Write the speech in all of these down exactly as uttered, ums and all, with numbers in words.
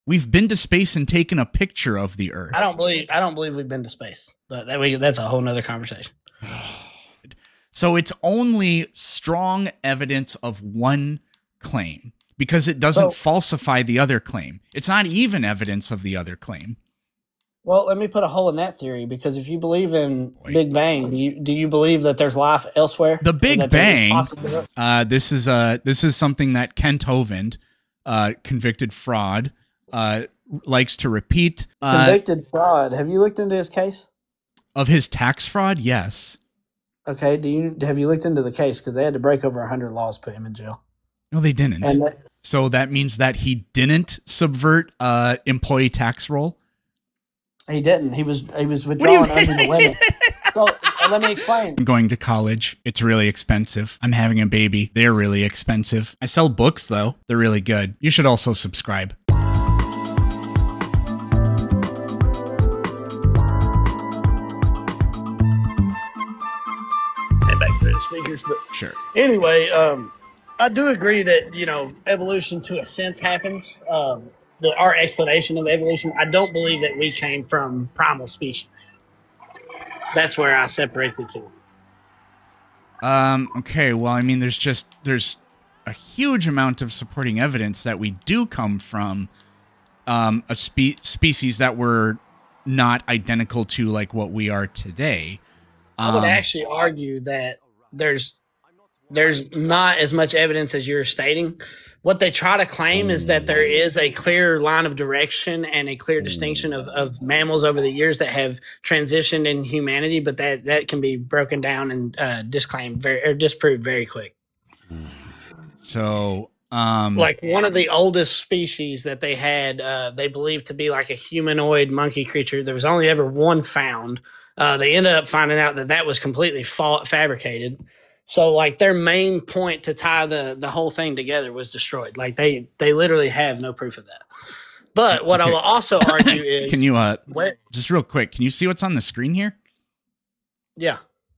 We've been to space and taken a picture of the Earth. I don't believe I don't believe we've been to space. But that we that's a whole nother conversation. So it's only strong evidence of one claim because it doesn't so, falsify the other claim. It's not even evidence of the other claim. Well, let me put a hole in that theory, because if you believe in Wait. Big Bang, do you, do you believe that there's life elsewhere? The Big Bang, uh, this is uh, this is something that Kent Hovind, uh, convicted fraud, uh, likes to repeat. Uh, convicted fraud. Have you looked into his case? Of his tax fraud? Yes. Okay. Do you have you looked into the case? Because they had to break over a hundred laws to put him in jail. No, they didn't. And that, so that means that he didn't subvert uh, employee tax roll. He didn't. He was he was withdrawing under the limit. So uh, let me explain. I'm going to college. It's really expensive. I'm having a baby. They're really expensive. I sell books, though. They're really good. You should also subscribe. Head back to the speakers, but sure. Anyway, um, I do agree that, you know, evolution to a sense happens. Um, The, our explanation of evolution, I don't believe that we came from primal species. That's where I separate the two. Um, okay, well, I mean, there's just, there's a huge amount of supporting evidence that we do come from um, a spe species that were not identical to, like, what we are today. Um, I would actually argue that there's, there's not as much evidence as you're stating. What they try to claim is that there is a clear line of direction and a clear distinction of, of mammals over the years that have transitioned in humanity, but that, that can be broken down and uh, disclaimed very, or disproved very quick. So, um, like one of the oldest species that they had, uh, they believed to be like a humanoid monkey creature. There was only ever one found. Uh, they ended up finding out that that was completely fa fabricated. So, like, their main point to tie the, the whole thing together was destroyed. Like, they, they literally have no proof of that. But what okay. I will also argue is... Can you, uh, where, just real quick, can you see what's on the screen here? Yeah.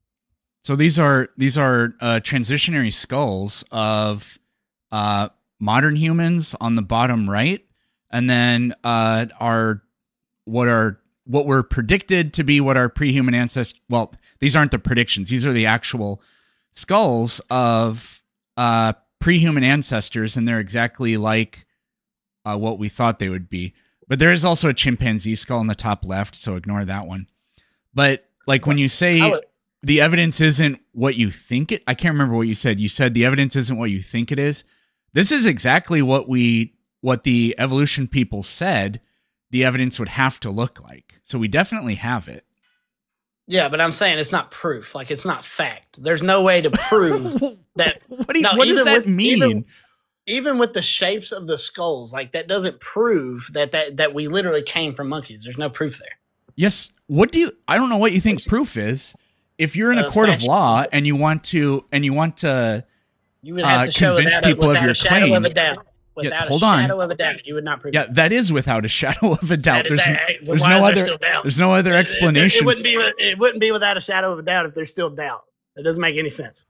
So these are, these are uh, transitionary skulls of uh, modern humans on the bottom right. And then uh, our, what are, what were predicted to be what our pre-human ancestors... Well, these aren't the predictions. These are the actual... skulls of uh, pre-human ancestors, and they're exactly like uh, what we thought they would be. But there is also a chimpanzee skull in the top left, so ignore that one. But like when you say would, the evidence isn't what you think it, I can't remember what you said. You said the evidence isn't what you think it is. This is exactly what we, what the evolution people said the evidence would have to look like. So we definitely have it. Yeah, but I'm saying it's not proof. Like, it's not fact. There's no way to prove that. What, do you, no, what does that with, mean? Even, even with the shapes of the skulls, like, that doesn't prove that, that, that we literally came from monkeys. There's no proof there. Yes. What do you, I don't know what you think What's, proof is. If you're in a uh, court of law and you want to, and you want to, you would have uh, to show convince that people of your claim. Of a doubt. Without yeah, hold a shadow on. of a doubt, you would not prove Yeah, it. that is without a shadow of a doubt. There's, a, there's no other. There there's no other explanation. It, it, it wouldn't be. It wouldn't be without a shadow of a doubt if there's still doubt. It doesn't make any sense.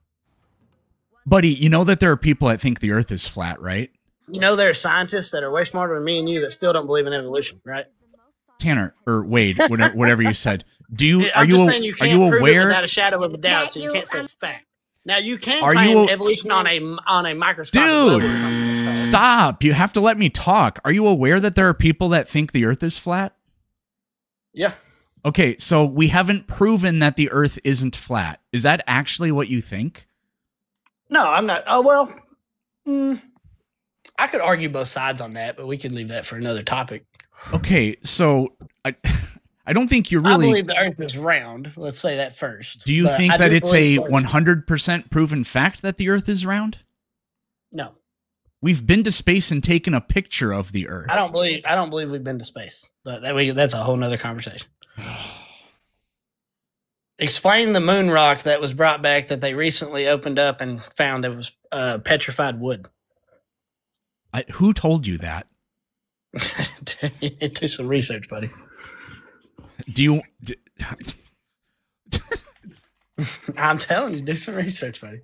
Buddy, you know that there are people that think the Earth is flat, right? You know there are scientists that are way smarter than me and you that still don't believe in evolution, right? Tanner or Wade, whatever, whatever you said. Do you? I'm are you? Saying you are you aware? Without a shadow of a doubt, so you can't say it's fact. Now you can Are claim you evolution on a on a microscopic Dude, level. Stop. You have to let me talk. Are you aware that there are people that think the Earth is flat? Yeah. Okay, so we haven't proven that the Earth isn't flat. Is that actually what you think? No, I'm not. Oh, well, mm, I could argue both sides on that, but we can leave that for another topic. Okay, so I I don't think you're really... I believe the Earth is round. Let's say that first. Do you but think I that it's a one hundred percent proven fact that the Earth is round? No. We've been to space and taken a picture of the Earth. I don't believe I don't believe we've been to space. But that we, that's a whole nother conversation. Explain the moon rock that was brought back that they recently opened up and found it was uh, petrified wood. I, who told you that? Do some research, buddy. Do you... Do, I'm telling you, do some research, buddy.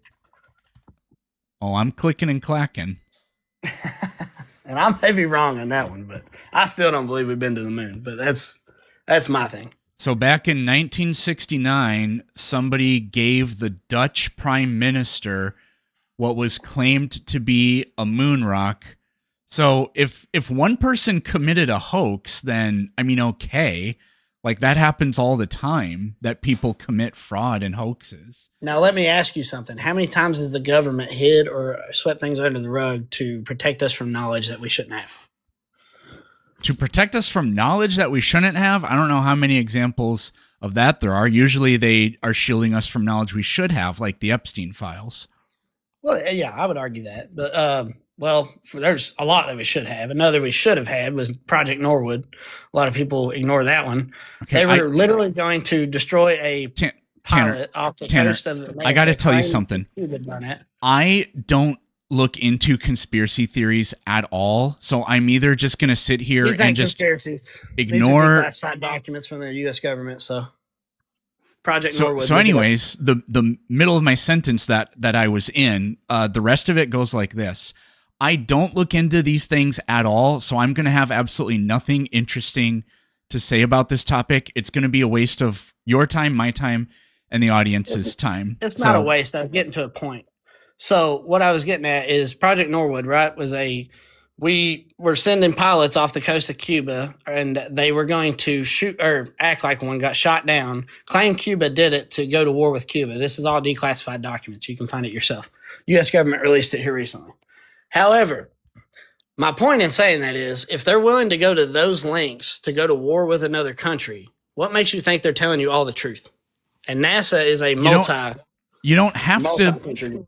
Oh, I'm clicking and clacking. And I may be wrong on that one, but I still don't believe we've been to the moon, but that's that's my thing. So back in nineteen sixty-nine, somebody gave the Dutch prime minister what was claimed to be a moon rock. So if if one person committed a hoax, then, I mean, okay. Like, that happens all the time, that people commit fraud and hoaxes. Now, let me ask you something. How many times has the government hid or swept things under the rug to protect us from knowledge that we shouldn't have? To protect us from knowledge that we shouldn't have? I don't know how many examples of that there are. Usually they are shielding us from knowledge we should have, like the Epstein files. Well, yeah, I would argue that. But, um, well, for, there's a lot that we should have. Another we should have had was Project Norwood. A lot of people ignore that one. Okay, they were I, literally going to destroy a Tanner, pilot off the Tanner, coast of Atlantic. I got to tell you something. I don't look into conspiracy theories at all, so I'm either just going to sit here and just ignore classified documents from the U S government. So, Project so, Norwood. So, anyways, the the middle of my sentence that that I was in, uh, the rest of it goes like this. I don't look into these things at all, so I'm going to have absolutely nothing interesting to say about this topic. It's going to be a waste of your time, my time, and the audience's it's, time. It's so, not a waste. I was getting to a point. So what I was getting at is Project Norwood, right, was a – we were sending pilots off the coast of Cuba, and they were going to shoot or act like one, got shot down, claim Cuba did it to go to war with Cuba. This is all declassified documents. You can find it yourself. U S government released it here recently. However, my point in saying that is if they're willing to go to those lengths to go to war with another country, what makes you think they're telling you all the truth? And NASA is a multi. You don't, you don't have to.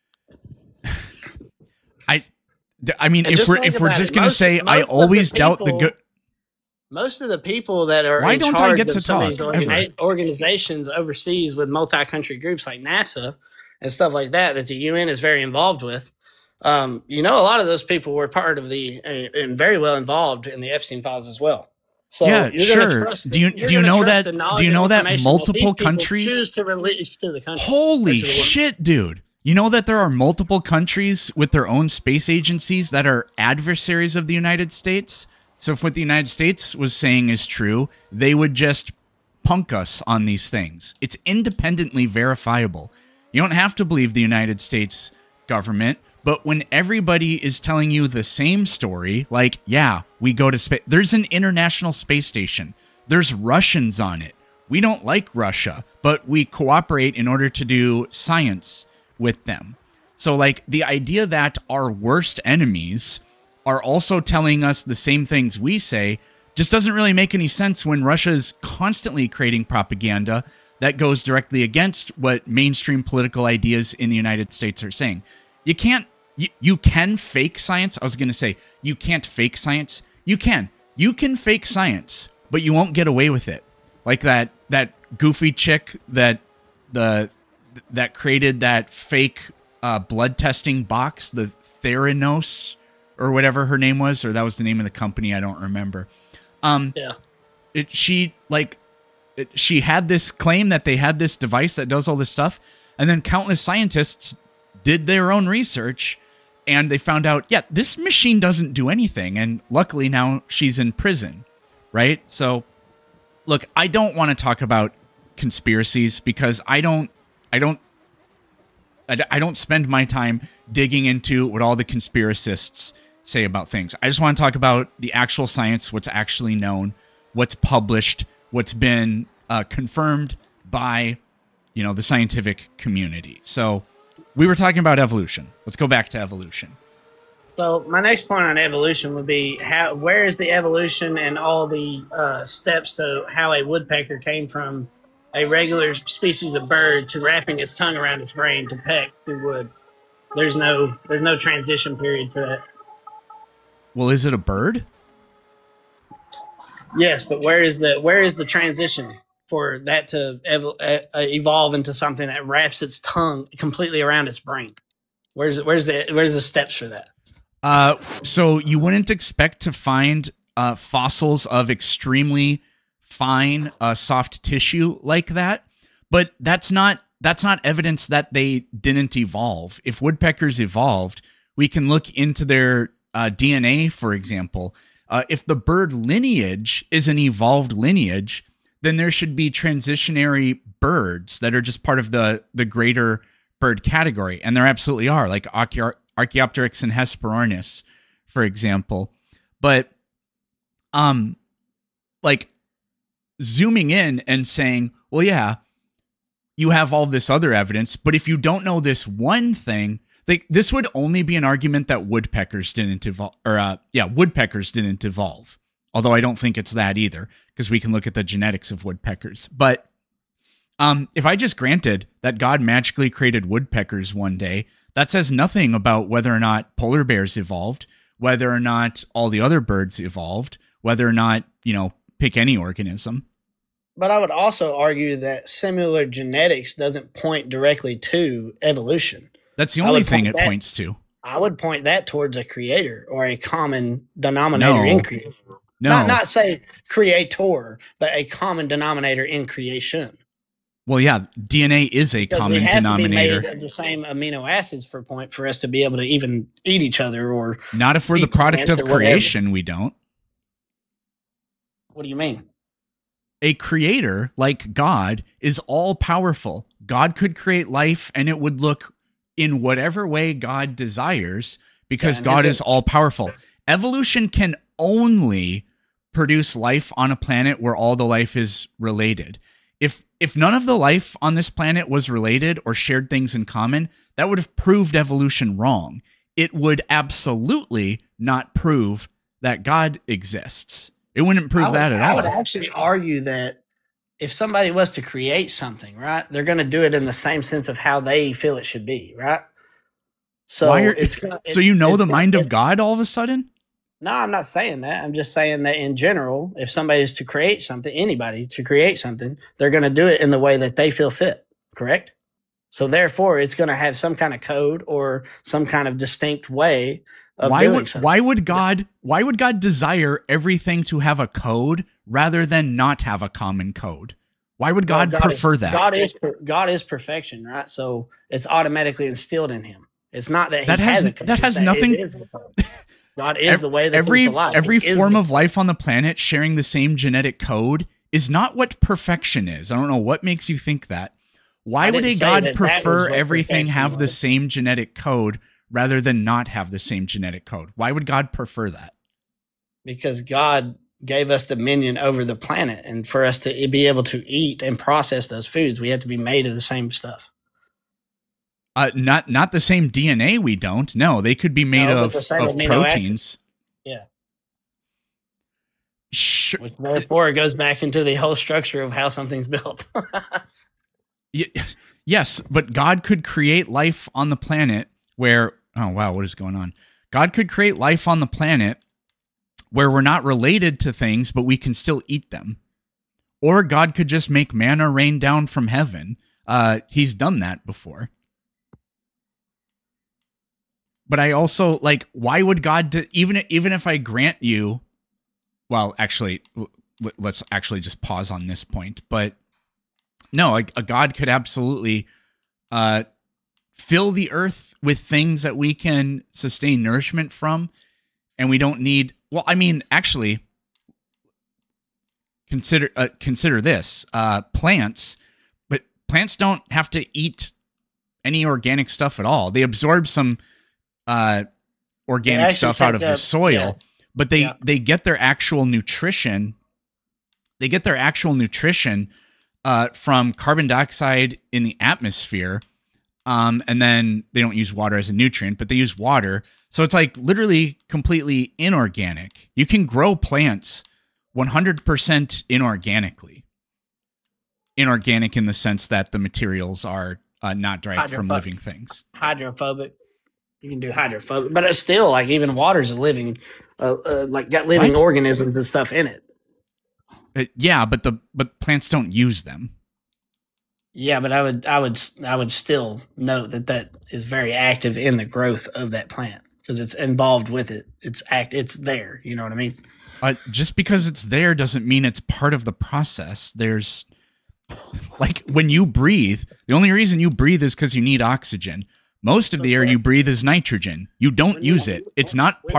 I, I mean, and if we're if we're just going to say, I always people, doubt the good. Most of the people that are why in don't charge I get of to some talk? of these organi- organizations overseas with multi-country groups like NASA and stuff like that, that the U N is very involved with. Um, you know, a lot of those people were part of the uh, and very well involved in the Epstein files as well. So yeah, you're sure. Trust do you the, do you know that? Do you know that multiple that countries choose to release to the country? Holy shit, dude! You know that there are multiple countries with their own space agencies that are adversaries of the United States. So if what the United States was saying is true, they would just punk us on these things. It's independently verifiable. You don't have to believe the United States government. But when everybody is telling you the same story, like, yeah, we go to space. There's an international space station. There's Russians on it. We don't like Russia, but we cooperate in order to do science with them. So, like, the idea that our worst enemies are also telling us the same things we say just doesn't really make any sense when Russia is constantly creating propaganda that goes directly against what mainstream political ideas in the United States are saying. You can't You, you can fake science. I was going to say, you can't fake science. You can. You can fake science, but you won't get away with it. Like that that goofy chick that the that created that fake uh, blood testing box, the Theranos, or whatever her name was, or that was the name of the company. I don't remember. Um, yeah. It, she, like, it, she had this claim that they had this device that does all this stuff, and then countless scientists did their own research, and they found out, yeah, this machine doesn't do anything. And luckily now she's in prison, right? So, look, I don't want to talk about conspiracies because I don't, I don't, I don't spend my time digging into what all the conspiracists say about things. I just want to talk about the actual science, what's actually known, what's published, what's been uh, confirmed by, you know, the scientific community. So, we were talking about evolution. Let's go back to evolution. So my next point on evolution would be how where is the evolution and all the uh, steps to how a woodpecker came from a regular species of bird to wrapping its tongue around its brain to peck through wood. There's no there's no transition period for that. Well, is it a bird? Yes, but where is the where is the transition for that to ev- uh, evolve into something that wraps its tongue completely around its brain? Where's where's the where's the steps for that? Uh, so you wouldn't expect to find uh, fossils of extremely fine, uh, soft tissue like that, but that's not that's not evidence that they didn't evolve. If woodpeckers evolved, we can look into their uh, D N A, for example. Uh, if the bird lineage is an evolved lineage, then there should be transitionary birds that are just part of the the greater bird category, and there absolutely are, like Archae- Archaeopteryx and Hesperornis, for example. But um, like zooming in and saying, well, yeah, you have all this other evidence, but if you don't know this one thing, like this would only be an argument that woodpeckers didn't evolve, or uh, yeah, woodpeckers didn't evolve. Although I don't think it's that either, because we can look at the genetics of woodpeckers. But um, if I just granted that God magically created woodpeckers one day, that says nothing about whether or not polar bears evolved, whether or not all the other birds evolved, whether or not, you know, pick any organism. But I would also argue that similar genetics doesn't point directly to evolution. That's the only thing it that, points to. I would point that towards a creator or a common denominator no. in creation. No. Not, not say creator, but a common denominator in creation. Well, yeah, D N A is a because common we have denominator. To be made of the same amino acids for point for us to be able to even eat each other, or not if we're the product of creation. We don't. What do you mean? A creator like God is all powerful. God could create life, and it would look in whatever way God desires, because yeah, God is, is all powerful. Evolution can only produce life on a planet where all the life is related. If if none of the life on this planet was related or shared things in common, that would have proved evolution wrong. It would absolutely not prove that God exists. It wouldn't prove would, that at I all. I would actually argue that if somebody was to create something, right, they're going to do it in the same sense of how they feel it should be, right? So Why are, it's, it's so you know it's, the mind of God all of a sudden? No, I'm not saying that. I'm just saying that in general, if somebody is to create something, anybody to create something, they're going to do it in the way that they feel fit, correct? So therefore, it's going to have some kind of code or some kind of distinct way of why doing would something. why would God why would God desire everything to have a code rather than not have a common code? Why would God, well, God prefer is, that? God is God is perfection, right? So it's automatically instilled in him. It's not that he that has, has a code, that has that nothing. God is the way that every alive. every He form the, of life on the planet sharing the same genetic code is not what perfection is. I don't know what makes you think that. Why would a God that prefer that everything have was. the same genetic code rather than not have the same genetic code? Why would God prefer that? Because God gave us dominion over the planet, and for us to be able to eat and process those foods, we have to be made of the same stuff. Uh, not not the same D N A. We don't. No, they could be made no, of, of proteins. Acids. Yeah. Sure. Which therefore it goes back into the whole structure of how something's built. Yes, but God could create life on the planet where, oh wow, what is going on? God could create life on the planet where we're not related to things, but we can still eat them. Or God could just make manna rain down from heaven. Uh, he's done that before. But I also, like, why would God, do, even, even if I grant you, well, actually, let's actually just pause on this point. But no, a, a God could absolutely uh, fill the earth with things that we can sustain nourishment from. And we don't need, well, I mean, actually, consider uh, consider this. Uh, plants, but plants don't have to eat any organic stuff at all. They absorb some uh, organic stuff out of the soil, yeah. but they, yeah. they get their actual nutrition. They get their actual nutrition uh, from carbon dioxide in the atmosphere. Um, and then they don't use water as a nutrient, but they use water. So it's like literally completely inorganic. You can grow plants one hundred percent inorganically. Inorganic in the sense that the materials are uh, not derived from living things. Hydrophobic. You can do hydrophobic, but it's still like even water's a living, uh, uh, like got living what? organisms and stuff in it. Uh, yeah, but the but plants don't use them. Yeah, but I would I would I would still note that that is very active in the growth of that plant because it's involved with it. It's act. It's there. You know what I mean? Uh, just because it's there doesn't mean it's part of the process. There's like when you breathe, the only reason you breathe is because you need oxygen. Most of the air you breathe is nitrogen. You don't use it. It's not part.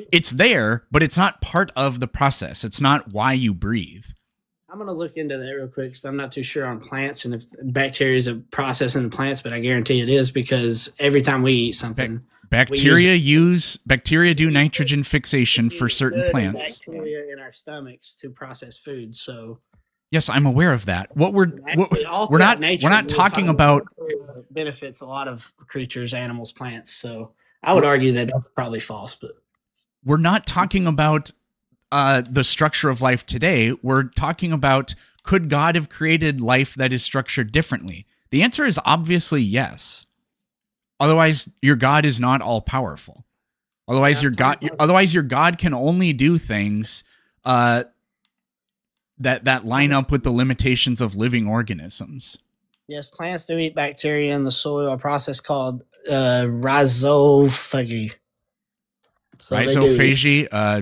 it's there, but it's not part of the process. It's not why you breathe. I'm going to look into that real quick because I'm not too sure on plants and if bacteria is a process in the plants, but I guarantee it is because every time we eat something, ba- bacteria use, use bacteria do nitrogen fixation for certain plants. Bacteria in our stomachs to process food. So yes, I'm aware of that. What we're what, we're not nature, we're not talking about benefits a lot of creatures, animals, plants. So I would argue that that's probably false, but we're not talking about Uh, the structure of life today. We're talking about, could God have created life that is structured differently? The answer is obviously yes. Otherwise, your God is not all powerful. Otherwise, your God, otherwise your God can only do things uh, that that line up with the limitations of living organisms. Yes, plants do eat bacteria in the soil, a process called uh, rhizophagy. So rhizophagy. Uh,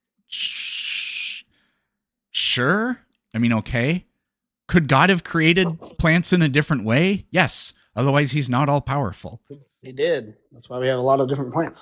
Sure. I mean, okay. Could God have created plants in a different way? Yes. Otherwise, he's not all powerful. He did. That's why we have a lot of different plants.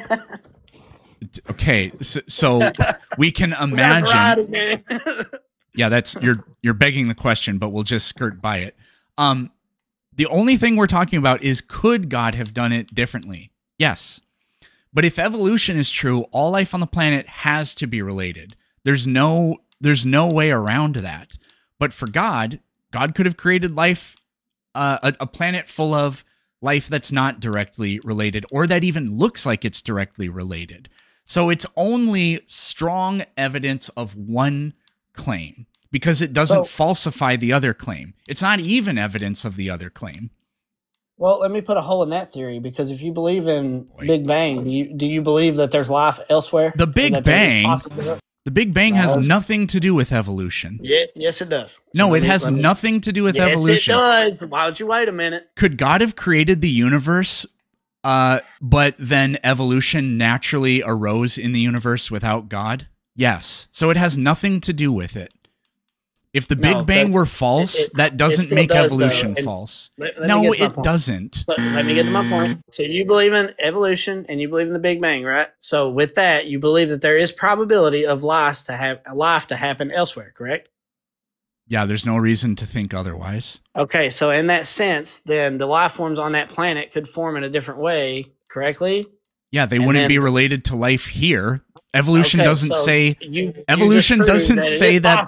Okay. So, so we can imagine. Yeah, that's you're you're begging the question, but we'll just skirt by it. Um, the only thing we're talking about is, could God have done it differently? Yes. But if evolution is true, all life on the planet has to be related. There's no there's no way around that. But for God, God could have created life, uh, a, a planet full of life that's not directly related, or that even looks like it's directly related. So it's only strong evidence of one claim, because it doesn't so, falsify the other claim. It's not even evidence of the other claim. Well, let me put a hole in that theory, because if you believe in Wait. Big Bang, do you, do you believe that there's life elsewhere? The Big Bang, the Big Bang has nothing to do with evolution. Yeah, yes, it does. No, so it has me, nothing to do with yes, evolution. Yes, it does. Why don't you wait a minute? Could God have created the universe, uh, but then evolution naturally arose in the universe without God? Yes. So it has nothing to do with it. If the Big no, Bang were false, it, it, that doesn't make does, evolution false. Let, let no, it doesn't. Let, let me get to my point. So you believe in evolution and you believe in the Big Bang, right? So with that, you believe that there is probability of life to have life to happen elsewhere, correct? Yeah, there's no reason to think otherwise. Okay, so in that sense, then the life forms on that planet could form in a different way, correctly? Yeah, they and wouldn't then, be related to life here. Evolution okay, doesn't so say you, evolution you doesn't that say that.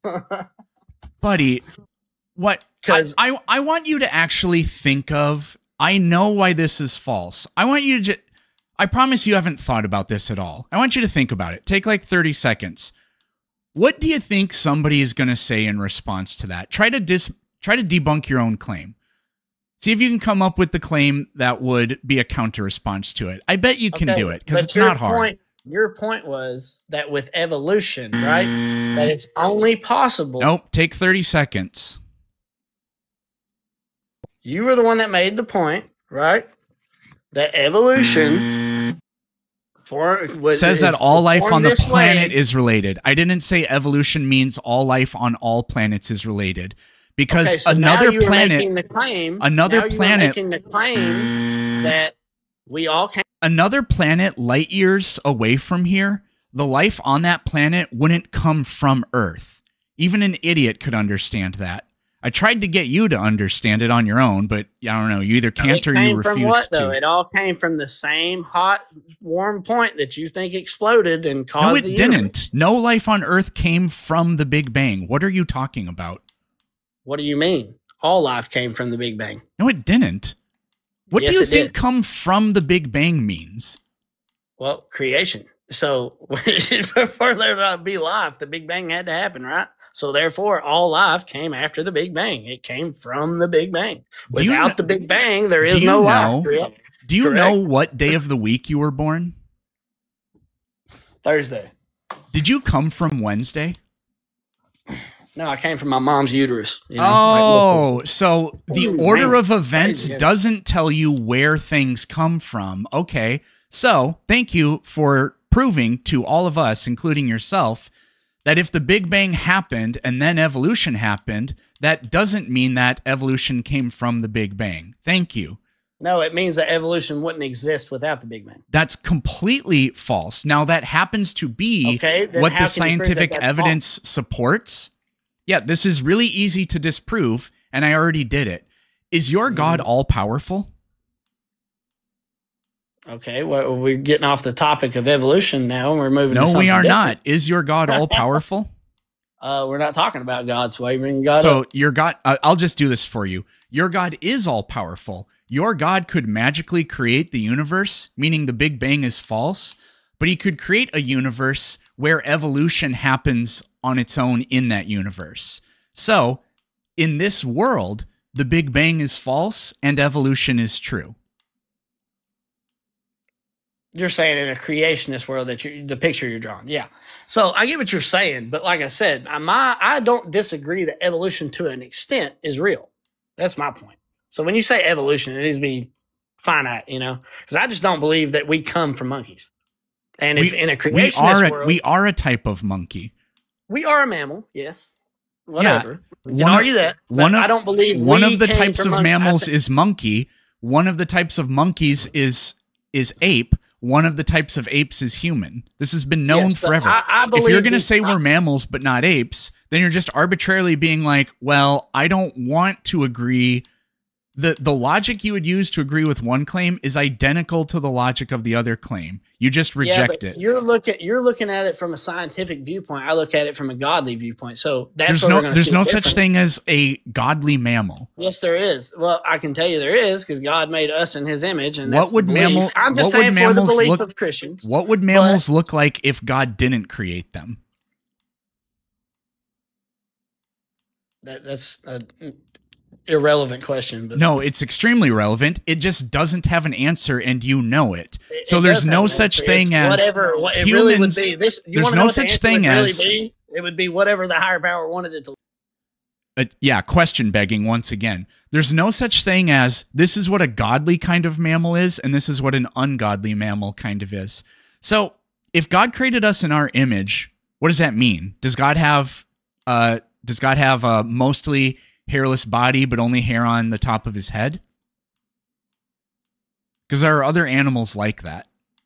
Buddy, what I, I I want you to actually think of, I know why this is false. I want you to just, I promise you haven't thought about this at all. I want you to think about it. Take like thirty seconds. What do you think somebody is going to say in response to that? Try to dis try to debunk your own claim. See if you can come up with the claim that would be a counter response to it. I bet you can okay, do it, because it's not hard. Point, your point was that with evolution, right, that it's only possible. Nope, take thirty seconds. You were the one that made the point, right, that evolution for was, says that all life on the planet way. is related. I didn't say evolution means all life on all planets is related. Because okay, so another now planet, the claim, another now planet, making the claim that we all can. Another planet light years away from here, the life on that planet wouldn't come from Earth. Even an idiot could understand that. I tried to get you to understand it on your own, but I don't know. You either can't or you refuse from what, to. Though? It all came from the same hot, warm point that you think exploded and caused. No, it the didn't. Universe. No life on Earth came from the Big Bang. What are you talking about? What do you mean? All life came from the Big Bang. No, it didn't. What yes, do you it think did. come from the Big Bang means? Well, creation. So before there would be life, the Big Bang had to happen, right? So therefore, all life came after the Big Bang. It came from the Big Bang. Without you know, the Big Bang, there is no know, life. Do you Correct? know what day of the week you were born? Thursday. Did you come from Wednesday? No, I came from my mom's uterus. You know, oh, like, so the Ooh, order man. of events Crazy, doesn't tell you where things come from. Okay, so thank you for proving to all of us, including yourself, that if the Big Bang happened and then evolution happened, that doesn't mean that evolution came from the Big Bang. Thank you. No, it means that evolution wouldn't exist without the Big Bang. That's completely false. Now, that happens to be okay, what the scientific evidence false? supports. Yeah, this is really easy to disprove, and I already did it. Is your God all powerful? Okay, well, we're getting off the topic of evolution now, and we're moving. No, to we are different. not. Is your God all powerful? uh, we're not talking about God's wavering God. So up. your God, uh, I'll just do this for you. Your God is all powerful. Your God could magically create the universe, meaning the Big Bang is false, but he could create a universe where evolution happens on its own in that universe. So, in this world, the Big Bang is false and evolution is true. You're saying in a creationist world that you the picture you're drawing. Yeah. So I get what you're saying, but like I said, I, my, I don't disagree that evolution to an extent is real. That's my point. So when you say evolution, it needs to be finite, you know, because I just don't believe that we come from monkeys. And if we, in a creationist we are a, world, we are a type of monkey. We are a mammal, yes. Whatever. Yeah, you can argue that. One of, I don't believe one we of the came types of mon- mammals is monkey. One of the types of monkeys is is ape. One of the types of apes is human. This has been known yes, forever. I, I if you're going to these, say I, we're mammals but not apes, then you're just arbitrarily being like, well, I don't want to agree. The, the logic you would use to agree with one claim is identical to the logic of the other claim. You just reject yeah, it. You're looking you're looking at it from a scientific viewpoint. I look at it from a godly viewpoint. So that's there's what no we're gonna there's see no different. such thing as a godly mammal. Yes, there is. Well, I can tell you there is because God made us in His image, and what that's would the belief. mammal? I'm just what saying would for the mammals belief look? of Christians. What would mammals but, look like if God didn't create them? That, that's a irrelevant question. But no, it's extremely relevant. It just doesn't have an answer, and you know it. it so it there's no answer. such thing it's as whatever. What it humans, really would be. This you there's know no what such the thing would as. Really be? It would be whatever the higher power wanted it to. Uh, yeah, question begging once again. There's no such thing as this is what a godly kind of mammal is, and this is what an ungodly mammal kind of is. So if God created us in our image, what does that mean? Does God have uh does God have a mostly hairless body but only hair on the top of his head? Because there are other animals like that.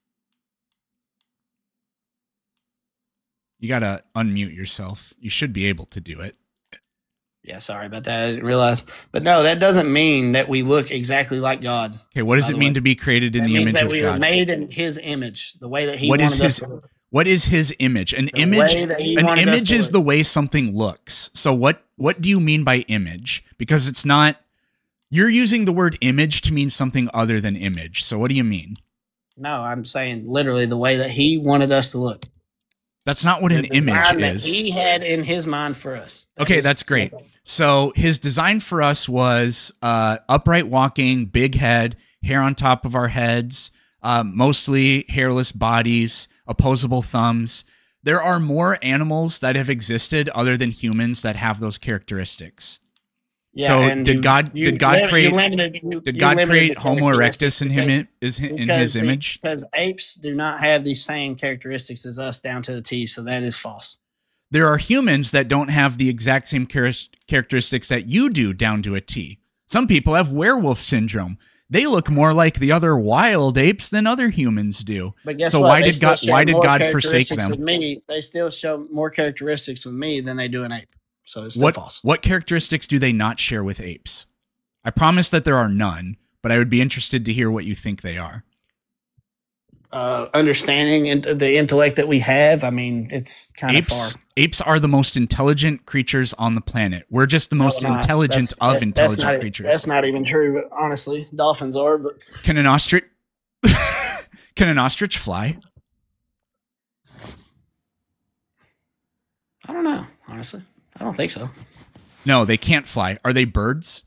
You gotta unmute yourself. You should be able to do it. Yeah, sorry about that. I didn't realize. But no, that doesn't mean that we look exactly like God. Okay, what does it mean way. to be created in that the means image that of we God? were made in His image, the way that He what wanted is his, us to look. What is His image? An the image, an image is the way something looks. So what, what do you mean by image? Because it's not, you're using the word image to mean something other than image. So what do you mean? No, I'm saying literally the way that He wanted us to look. That's not what the an image is. He had in His mind for us. That okay, is, that's great. So His design for us was uh, upright walking, big head, hair on top of our heads, uh, mostly hairless bodies, opposable thumbs. There are more animals that have existed other than humans that have those characteristics. Yeah, so did you, God you, did God create limited, you, did God create Homo erectus in him is in His image? The, because apes do not have the same characteristics as us down to the T, so that is false. There are humans that don't have the exact same char characteristics that you do down to a T. Some people have werewolf syndrome. They look more like the other wild apes than other humans do. But guess so what? why they did God why did God forsake them? With me, they still show more characteristics with me than they do an ape. So it's what, false. What characteristics do they not share with apes? I promise that there are none, but I would be interested to hear what you think they are. Uh, understanding and the intellect that we have. I mean, it's kind apes, of far. Apes are the most intelligent creatures on the planet. We're just the most no, intelligent that's, of that's, intelligent that's not, creatures. That's not even true, but honestly. Dolphins are, but can an ostrich can an ostrich fly? I don't know, honestly. I don't think so. No, they can't fly. Are they birds?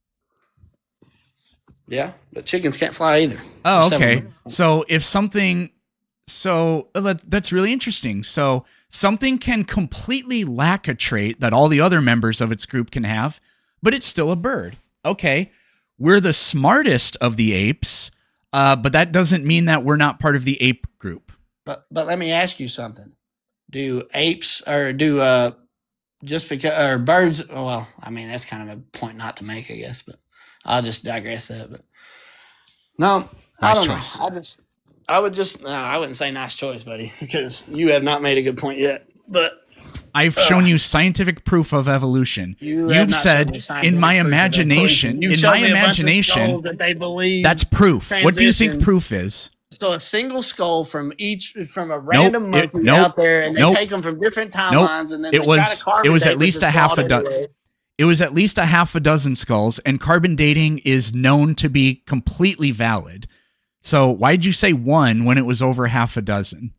Yeah, but chickens can't fly either. Oh, okay. So if something, so that's really interesting. So something can completely lack a trait that all the other members of its group can have, but it's still a bird. Okay. We're the smartest of the apes, uh, but that doesn't mean that we're not part of the ape group. But but let me ask you something. Do apes or do uh just because or birds? Well, I mean that's kind of a point not to make, I guess. But I'll just digress that. But No, I Nice don't choice. know. I just, I would just, no, I wouldn't say nice choice, buddy, because you have not made a good point yet. But I've shown you scientific proof of evolution. you have You've not shown said me scientific in my proof of imagination, evolution. You've in showed my me a bunch of imagination, skulls that they believe that's proof. What do you think transition. proof is? So a single skull from each from a random it- monkey nope, out there, and they nope, take them from different nope. timelines, and then It they was- try to carbon it was date at with least this a half a broad do- array. It was at least a half a dozen skulls, and carbon dating is known to be completely valid. So why'd you say one when it was over half a dozen?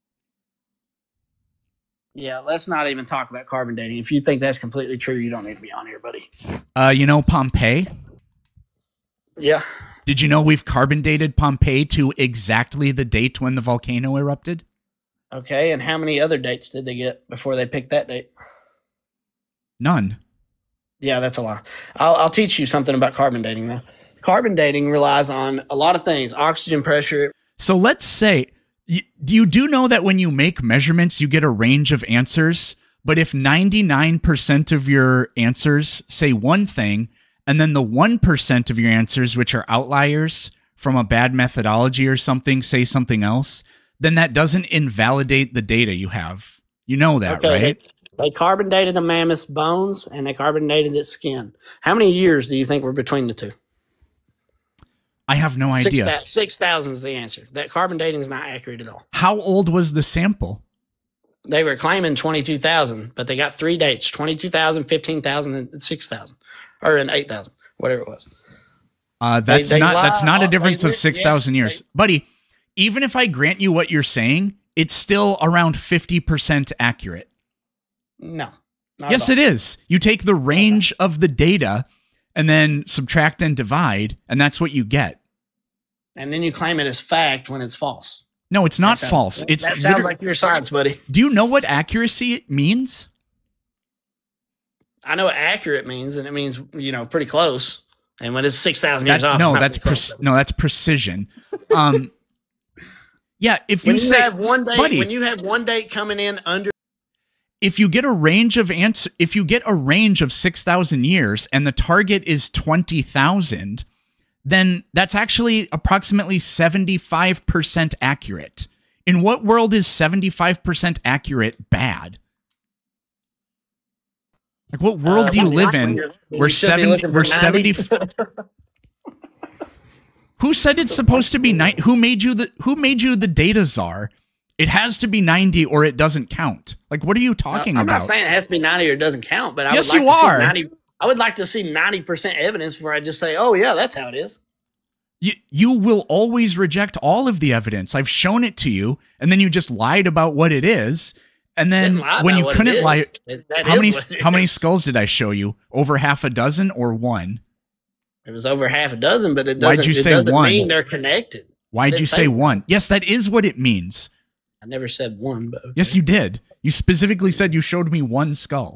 Yeah, let's not even talk about carbon dating. If you think that's completely true, you don't need to be on here, buddy. Uh, you know Pompeii? Yeah. Did you know we've carbon dated Pompeii to exactly the date when the volcano erupted? Okay, and how many other dates did they get before they picked that date? None. Yeah, that's a lie. I'll, I'll teach you something about carbon dating, though. Carbon dating relies on a lot of things: oxygen pressure. So let's say, you, do you do know that when you make measurements, you get a range of answers? But if ninety-nine percent of your answers say one thing, and then the one percent of your answers, which are outliers from a bad methodology or something, say something else, then that doesn't invalidate the data you have. You know that, Okay, right? They, they carbon dated a mammoth's bones and they carbon dated its skin. How many years do you think were between the two? I have no idea. six thousand is the answer. That carbon dating is not accurate at all. How old was the sample? They were claiming twenty-two thousand, but they got three dates: twenty-two thousand, fifteen thousand, and six thousand, or in eight thousand, whatever it was. Uh, that's they not lie- that's not a they difference of li- six thousand yes, years, they- buddy. Even if I grant you what you're saying, it's still around fifty percent accurate. No. Yes, it is. You take the range of the data and then subtract and divide, and that's what you get. And then you claim it as fact when it's false. No, it's not That sounds- false. It's that sounds liter- like your science, buddy. Do you know what accuracy means? I know what accurate means, and it means, you know, pretty close. And when it's six thousand years That, off, no, it's not that's pretty close, pre- buddy. no, that's precision. Um, yeah, if you When you say, have one date, buddy, when you have one date coming in under, if you get a range of answer, if you get a range of six thousand years and the target is twenty thousand, then that's actually approximately seventy-five percent accurate. In what world is seventy-five percent accurate bad? Like, what world uh, do you when- live when in you're- where you should be seven, looking for where ninety. seventy? Who said it's supposed to be nine? Who made you the Who made you the data czar? It has to be ninety or it doesn't count. Like, what are you talking I'm about? not saying it has to be ninety or it doesn't count, but I Yes, would like you to see are. ninety. I would like to see ninety percent evidence before I just say, "Oh yeah, that's how it is." You, you will always reject all of the evidence. I've shown it to you, and then you just lied about what it is. And then Didn't lie when about you what it couldn't is. lie, It- that how is many what it how many is. skulls did I show you? Over half a dozen or one? It was over half a dozen, but it Why'd doesn't. you it say doesn't one? mean they're connected. Why'd didn't you say say one. one? Yes, that is what it means. I never said one, but okay. Yes, you did. You specifically said you showed me one skull.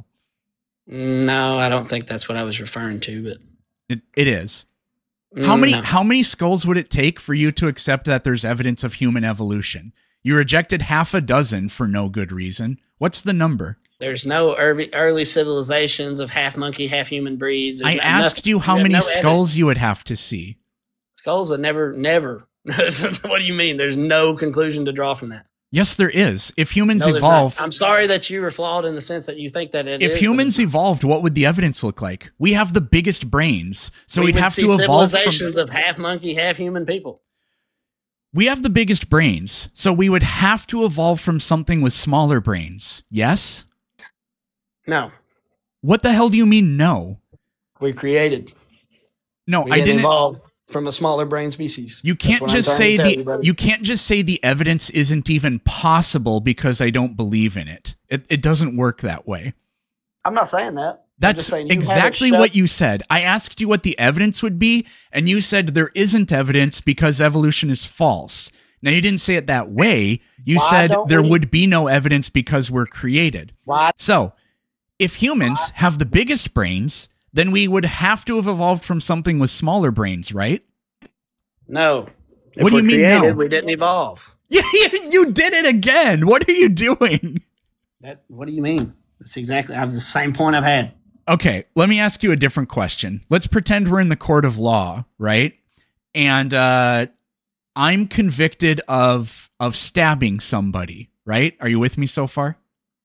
No, I don't think that's what I was referring to. But It, it is. How Mm, many no. how many skulls would it take for you to accept that there's evidence of human evolution? You rejected half a dozen for no good reason. What's the number? There's no early, early civilizations of half monkey, half human breeds. There's I no- asked nothing. you how have many no skulls evidence. you would have to see. Skulls would never, never. What do you mean? There's no conclusion to draw from that. Yes, there is. If humans No, there's not. evolved, I'm sorry that you were flawed in the sense that you think that it if is, but humans it's not. evolved, what would the evidence look like? We have the biggest brains, so We we'd would have see to evolve from. civilizations of half monkey, half human people. We have the biggest brains, so we would have to evolve from something with smaller brains. Yes? No, What the hell do you mean? No, we created. no, We I didn't didn't. evolve from a smaller brain species. You That's can't what I'm just trying say to tell the you, buddy. you can't just say the evidence isn't even possible because I don't believe in it. It it doesn't work that way. I'm not saying that. I'm That's just saying you have it exactly shut- what you said. I asked you what the evidence would be, and you said there isn't evidence because evolution is false. Now, you didn't say it that way. You Why said don't there we- would be no evidence because we're created. Why? So, if humans have the biggest brains, then we would have to have evolved from something with smaller brains, right? No. If What do you we're mean, created, no? We didn't evolve. Yeah, you did it again. What are you doing? That. What do you mean? That's exactly. I have the same point I've had. Okay, let me ask you a different question. Let's pretend we're in the court of law, right? and uh, I'm convicted of of stabbing somebody, right? Are you with me so far?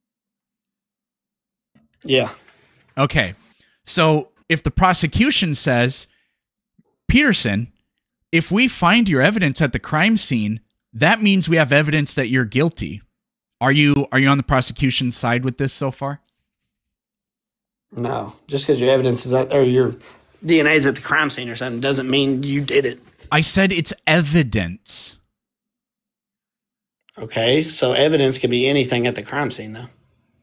Yeah. Okay. So if the prosecution says, Peterson, if we find your evidence at the crime scene, that means we have evidence that you're guilty. Are you are you on the prosecution's side with this so far? No, just because your evidence is at, or your D N A is at the crime scene or something doesn't mean you did it. I said it's evidence. Okay, so evidence can be anything at the crime scene, though.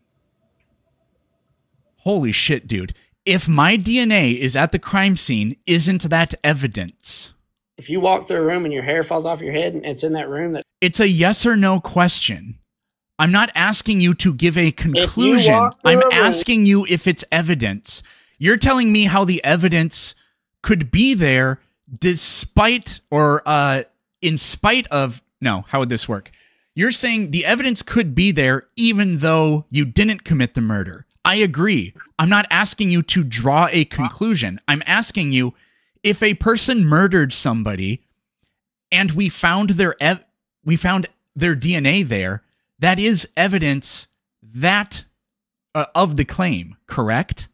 Holy shit, dude. If my D N A is at the crime scene, isn't that evidence? If you walk through a room and your hair falls off your head and it's in that room, that it's a yes or no question. I'm not asking you to give a conclusion. I'm asking you if it's evidence. You're telling me how the evidence could be there despite or uh, in spite of... No, how would this work? You're saying the evidence could be there even though you didn't commit the murder. I agree. I'm not asking you to draw a conclusion. I'm asking you if a person murdered somebody and we found their ev- we found their D N A there, that is evidence that uh, of the claim, correct?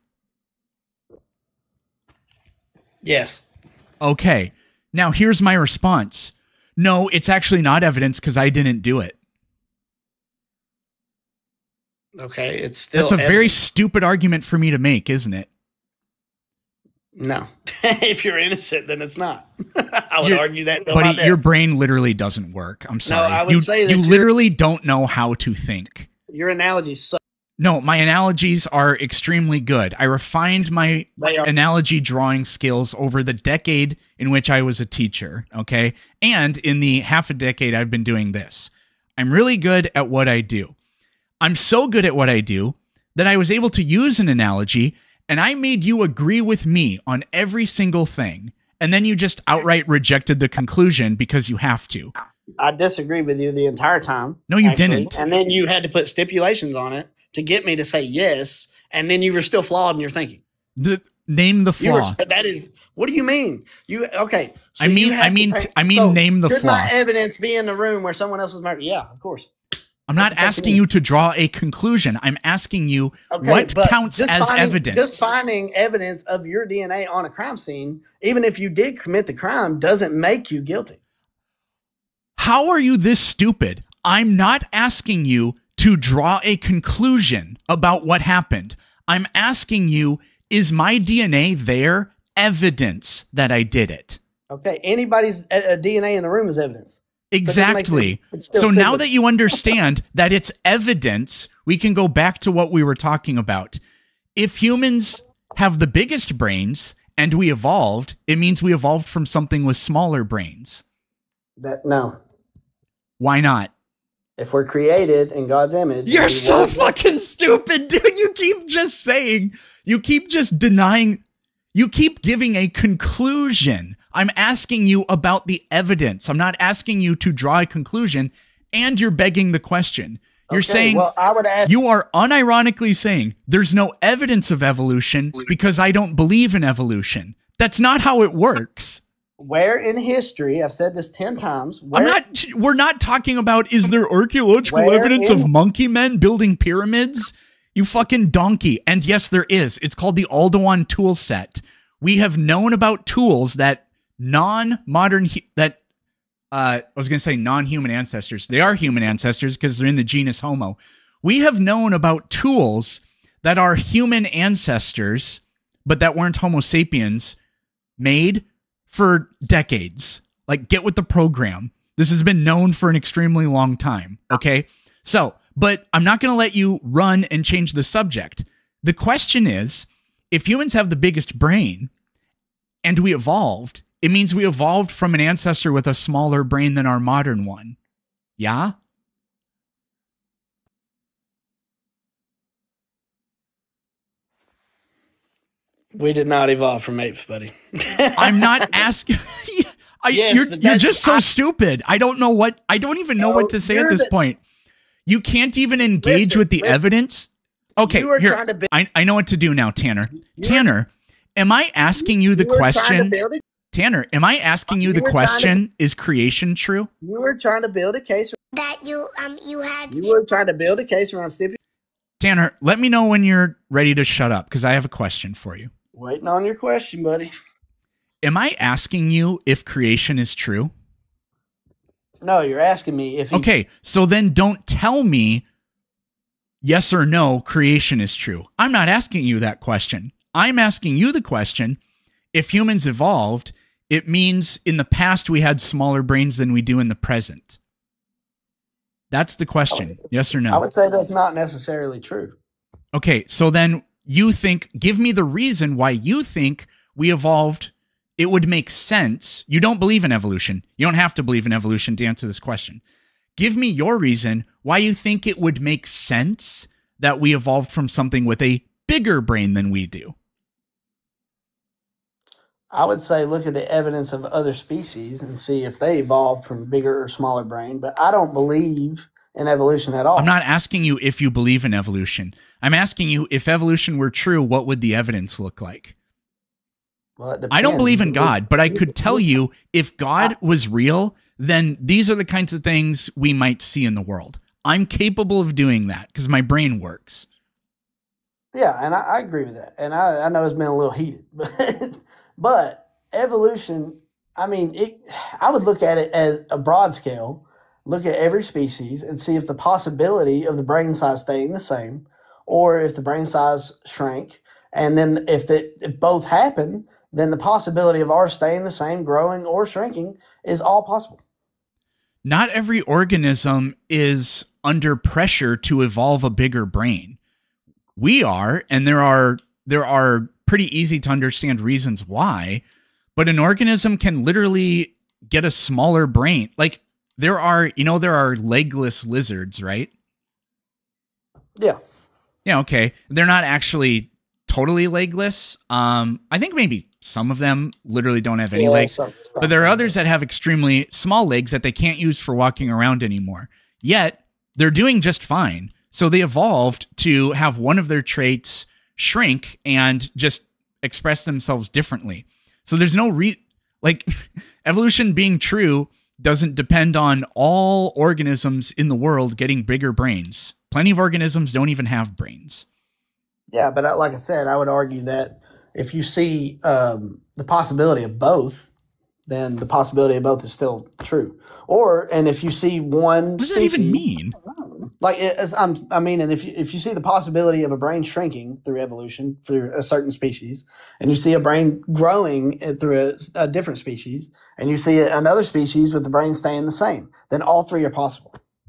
Yes. Okay. Now here's my response. No, it's actually not evidence because I didn't do it. Okay, it's still That's a evidence. very stupid argument for me to make, isn't it? No. If you're innocent, then it's not. I would You're, argue that. But your brain literally doesn't work. I'm sorry. No, I would you say that you literally don't know how to think. Your analogies suck. No, my analogies are extremely good. I refined my analogy drawing skills over the decade in which I was a teacher, okay? And in the half a decade I've been doing this. I'm really good at what I do. I'm so good at what I do that I was able to use an analogy, and I made you agree with me on every single thing, and then you just outright rejected the conclusion because you have to. I disagree with you the entire time. No, you actually. didn't. And then you had to put stipulations on it to get me to say yes, and then you were still flawed in your thinking. The name the flaw. Were, that is, what do you mean? You okay? So I mean, I mean, to, I mean, so name the could flaw. Could my evidence be in the room where someone else is murdered? Yeah, of course. I'm not asking you to draw a conclusion. I'm asking you okay, what counts as finding, evidence. Just finding evidence of your D N A on a crime scene, even if you did commit the crime, doesn't make you guilty. How are you this stupid? I'm not asking you to draw a conclusion about what happened. I'm asking you, is my D N A there evidence that I did it? Okay, anybody's uh, D N A in the room is evidence. Exactly. So, so now that you understand that it's evidence, we can go back to what we were talking about. If humans have the biggest brains and we evolved, it means we evolved from something with smaller brains. That no. Why not? If we're created in God's image. You're so fucking stupid, dude. You keep just saying, you keep just denying, you keep giving a conclusion. I'm asking you about the evidence. I'm not asking you to draw a conclusion, and you're begging the question. You're okay, saying, well, I would ask you are unironically saying there's no evidence of evolution because I don't believe in evolution. That's not how it works. Where in history, I've said this ten times. Where, I'm not, we're not talking about, is there archaeological evidence in, of monkey men building pyramids? You fucking donkey. And yes, there is. It's called the Aldewan tool set. We have known about tools that non-modern, that, uh, I was going to say non-human ancestors. They are human ancestors because they're in the genus Homo. We have known about tools that are human ancestors, but that weren't Homo sapiens, made for decades. Like, get with the program. This has been known for an extremely long time, okay? So, but I'm not going to let you run and change the subject. The question is, if humans have the biggest brain and we evolved, it means we evolved from an ancestor with a smaller brain than our modern one. Yeah? We did not evolve from apes, buddy. I'm not asking. I, yes, you're you're just so I, stupid. I don't know what. I don't even know no, what to say at this the, point. You can't even engage listen, with the listen, evidence. Okay, here. Be, I I know what to do now, Tanner. Tanner, am I asking you the you question? Tanner, am I asking you, you the question, to, is creation true? You were trying to build a case. That you um you had. You were trying to build a case around stipulation. Tanner, let me know when you're ready to shut up, because I have a question for you. Waiting on your question, buddy. Am I asking you if creation is true? No, you're asking me if he... Okay, so then don't tell me yes or no, creation is true. I'm not asking you that question. I'm asking you the question, if humans evolved, it means in the past we had smaller brains than we do in the present. That's the question. Yes or no? I would say that's not necessarily true. Okay, so then you think, give me the reason why you think we evolved. It would make sense. You don't believe in evolution. You don't have to believe in evolution to answer this question. Give me your reason why you think it would make sense that we evolved from something with a bigger brain than we do. I would say look at the evidence of other species and see if they evolved from bigger or smaller brain, but I don't believe in evolution at all. I'm not asking you if you believe in evolution. I'm asking you if evolution were true, what would the evidence look like? Well, I don't believe in God, but I could tell you if God was real, then these are the kinds of things we might see in the world. I'm capable of doing that because my brain works. Yeah, and I, I agree with that. And I, I know it's been a little heated, but But evolution, I mean, it, I would look at it as a broad scale, look at every species and see if the possibility of the brain size staying the same or if the brain size shrank. And then if, the, if both happen, then the possibility of ours staying the same, growing or shrinking is all possible. Not every organism is under pressure to evolve a bigger brain. We are, and there are there are pretty easy to understand reasons why, but an organism can literally get a smaller brain. Like there are, you know, there are legless lizards, right? Yeah. Yeah. Okay. They're not actually totally legless. Um, I think maybe some of them literally don't have any yeah, legs, some, some but there are others that have extremely small legs that they can't use for walking around anymore. Yet they're doing just fine. So they evolved to have one of their traits shrink and just express themselves differently. So there's no re like evolution being true doesn't depend on all organisms in the world getting bigger brains. Plenty of organisms don't even have brains. Yeah, but like I said, I would argue that if you see um, the possibility of both, then the possibility of both is still true. Or, and if you see one What does species, that even mean? Like, it's, I'm, I mean, and if you, if you see the possibility of a brain shrinking through evolution through a certain species, and you see a brain growing through a, a different species, and you see another species with the brain staying the same, then all three are possible.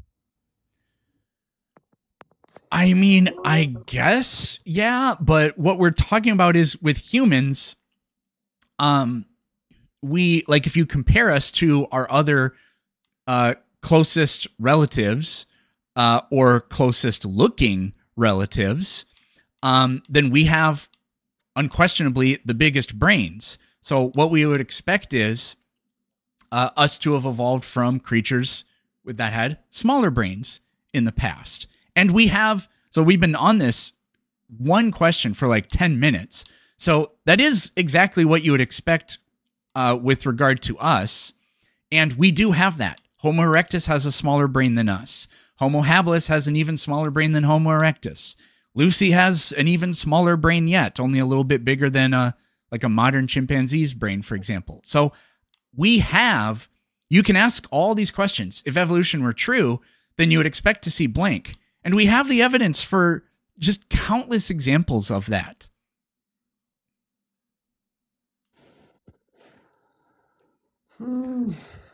I mean, I guess, yeah, but what we're talking about is with humans, um, we, like, if you compare us to our other uh, closest relatives, Uh, or closest looking relatives, um, then we have unquestionably the biggest brains. So what we would expect is uh, us to have evolved from creatures with that had smaller brains in the past. And we have, so we've been on this one question for like ten minutes. So that is exactly what you would expect uh, with regard to us. And we do have that. Homo erectus has a smaller brain than us. Homo habilis has an even smaller brain than Homo erectus. Lucy has an even smaller brain yet, only a little bit bigger than a, like a modern chimpanzee's brain, for example. So we have, you can ask all these questions. If evolution were true, then you would expect to see blank. And we have the evidence for just countless examples of that. Hmm.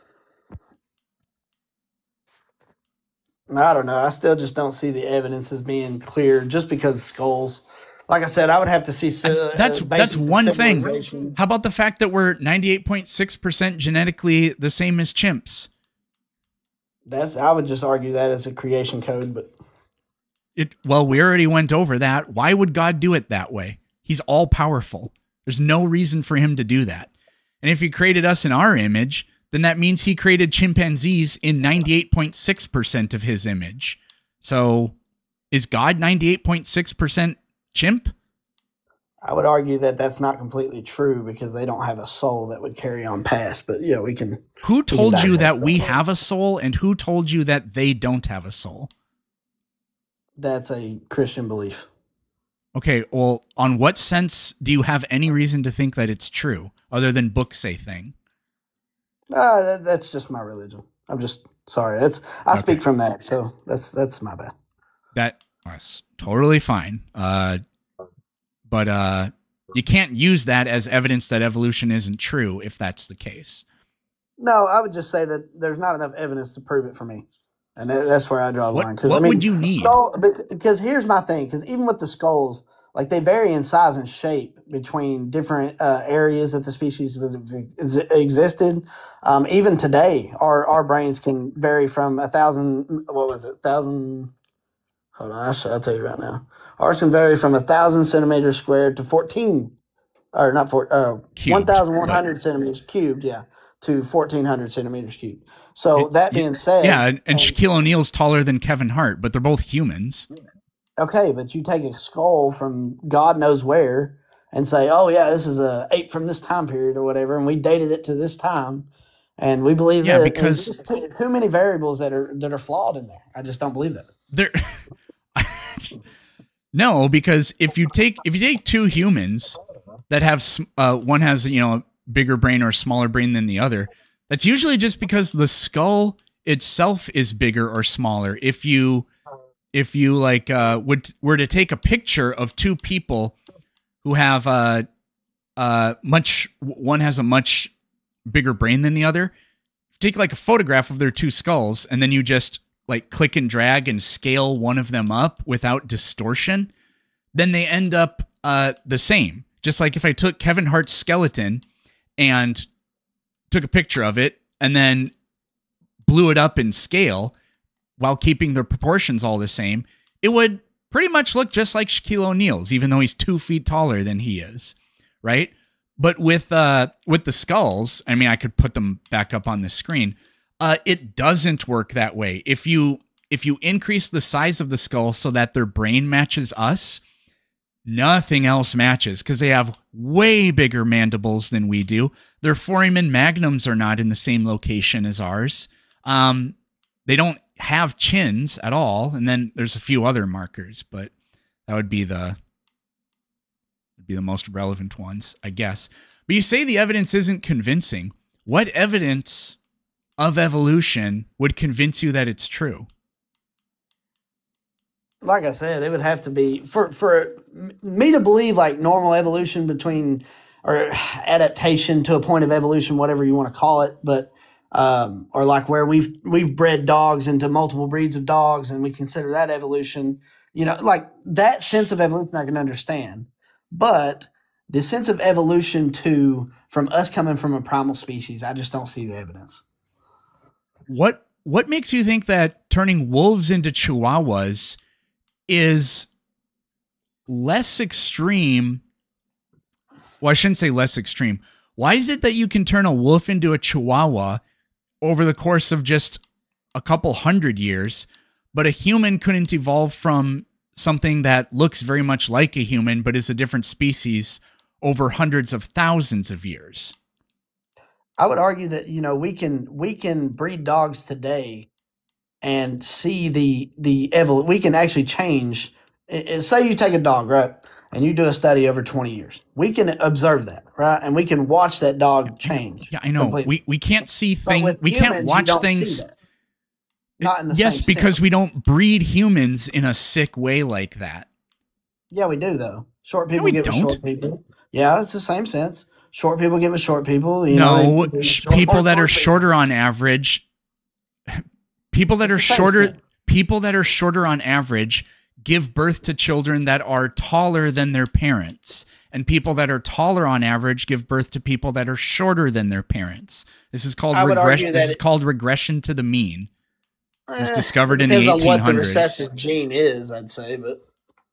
I don't know. I still just don't see the evidence as being clear just because of skulls. Like I said, I would have to see. Uh, that's that's one thing. How about the fact that we're ninety-eight point six percent genetically the same as chimps? That's I would just argue that as a creation code, but it. Well, we already went over that. Why would God do it that way? He's all powerful. There's no reason for him to do that. And if he created us in our image, then that means he created chimpanzees in ninety-eight point six percent of his image. So is God ninety-eight point six percent chimp? I would argue that that's not completely true because they don't have a soul that would carry on past. But yeah, we can. Who we can told you digest that we have a soul, and who told you that they don't have a soul? That's a Christian belief. Okay, well, on what sense do you have any reason to think that it's true, other than books say thing? Uh, that, that's just my religion. I'm just sorry. That's I Okay. speak from that, so that's that's my bad. That that's totally fine. Uh, but uh, you can't use that as evidence that evolution isn't true if that's the case. No, I would just say that there's not enough evidence to prove it for me, and that, that's where I draw the What, line. what I mean, would you need? skull- but- because here's my thing. Because even with the skulls, like they vary in size and shape between different uh, areas that the species was, ex- existed. Um, even today, our our brains can vary from a thousand. What was it? Thousand. Hold on, I'll, I'll tell you right now. Ours can vary from a thousand centimeters squared to fourteen, or not four, uh, Cubed, one thousand one but- hundred centimeters cubed. Yeah, to fourteen hundred centimeters cubed. So It- that yeah, being said, Yeah, and, and Shaquille O'Neal's taller than Kevin Hart, but they're both humans. okay, but you take a skull from God knows where and say, oh yeah, this is a ape from this time period or whatever, and we dated it to this time, and we believe Yeah, that. because- There's just too, too many variables that are that are flawed in there. I just don't believe that. There, no, because if you take if you take two humans that have s- uh, one has you know a bigger brain or a smaller brain than the other, that's usually just because the skull itself is bigger or smaller. If you if you like uh, would were to take a picture of two people who have uh, uh, much one has a much bigger brain than the other, take like a photograph of their two skulls and then you just like click and drag and scale one of them up without distortion, then they end up uh, the same. Just like if I took Kevin Hart's skeleton and took a picture of it and then blew it up in scale while keeping the proportions all the same, it would pretty much look just like Shaquille O'Neal's, even though he's two feet taller than he is, right? But with uh, with the skulls, I mean, I could put them back up on the screen. Uh, it doesn't work that way. If you if you increase the size of the skull so that their brain matches us, nothing else matches because they have way bigger mandibles than we do. Their foramen magnums are not in the same location as ours. Um, they don't have chins at all, and then there's a few other markers, but that would be the would be the most relevant ones, I guess. But you say the evidence isn't convincing. What evidence of evolution would convince you that it's true? Like I said, it would have to be for for me to believe like normal evolution between or adaptation to a point of evolution, whatever you want to call it, but um, or like where we've we've bred dogs into multiple breeds of dogs and we consider that evolution. You know, like that sense of evolution I can understand, but the sense of evolution to from us coming from a primal species, I just don't see the evidence. What what makes you think that turning wolves into chihuahuas is less extreme? Well, I shouldn't say less extreme. Why is it that you can turn a wolf into a chihuahua over the course of just a couple hundred years, but a human couldn't evolve from something that looks very much like a human but is a different species over hundreds of thousands of years? I would argue that you know we can we can breed dogs today and see the the evol. We can actually change. i- i- Say you take a dog, right, and you do a study over twenty years. We can observe that, right, and we can watch that dog change. Yeah, I know. completely. We we can't see But things. with We humans, can't you watch don't see things. that. Not in the Yes, same because sense. we don't breed humans in a sick way like that. Yeah, we do though. Short people we get with don't. short people. Yeah, it's the same sense. Short people get with short people. You know, No, they- sh- short- people short- that are short people. shorter on average, people that It's are the same shorter, thing. people that are shorter on average give birth to children that are taller than their parents, and people that are taller on average give birth to people that are shorter than their parents. This is called I would regression. argue This that is it- called regression to the mean. It was Eh, discovered it in the depends on what the eighteen hundreds. recessive gene is, I'd say, but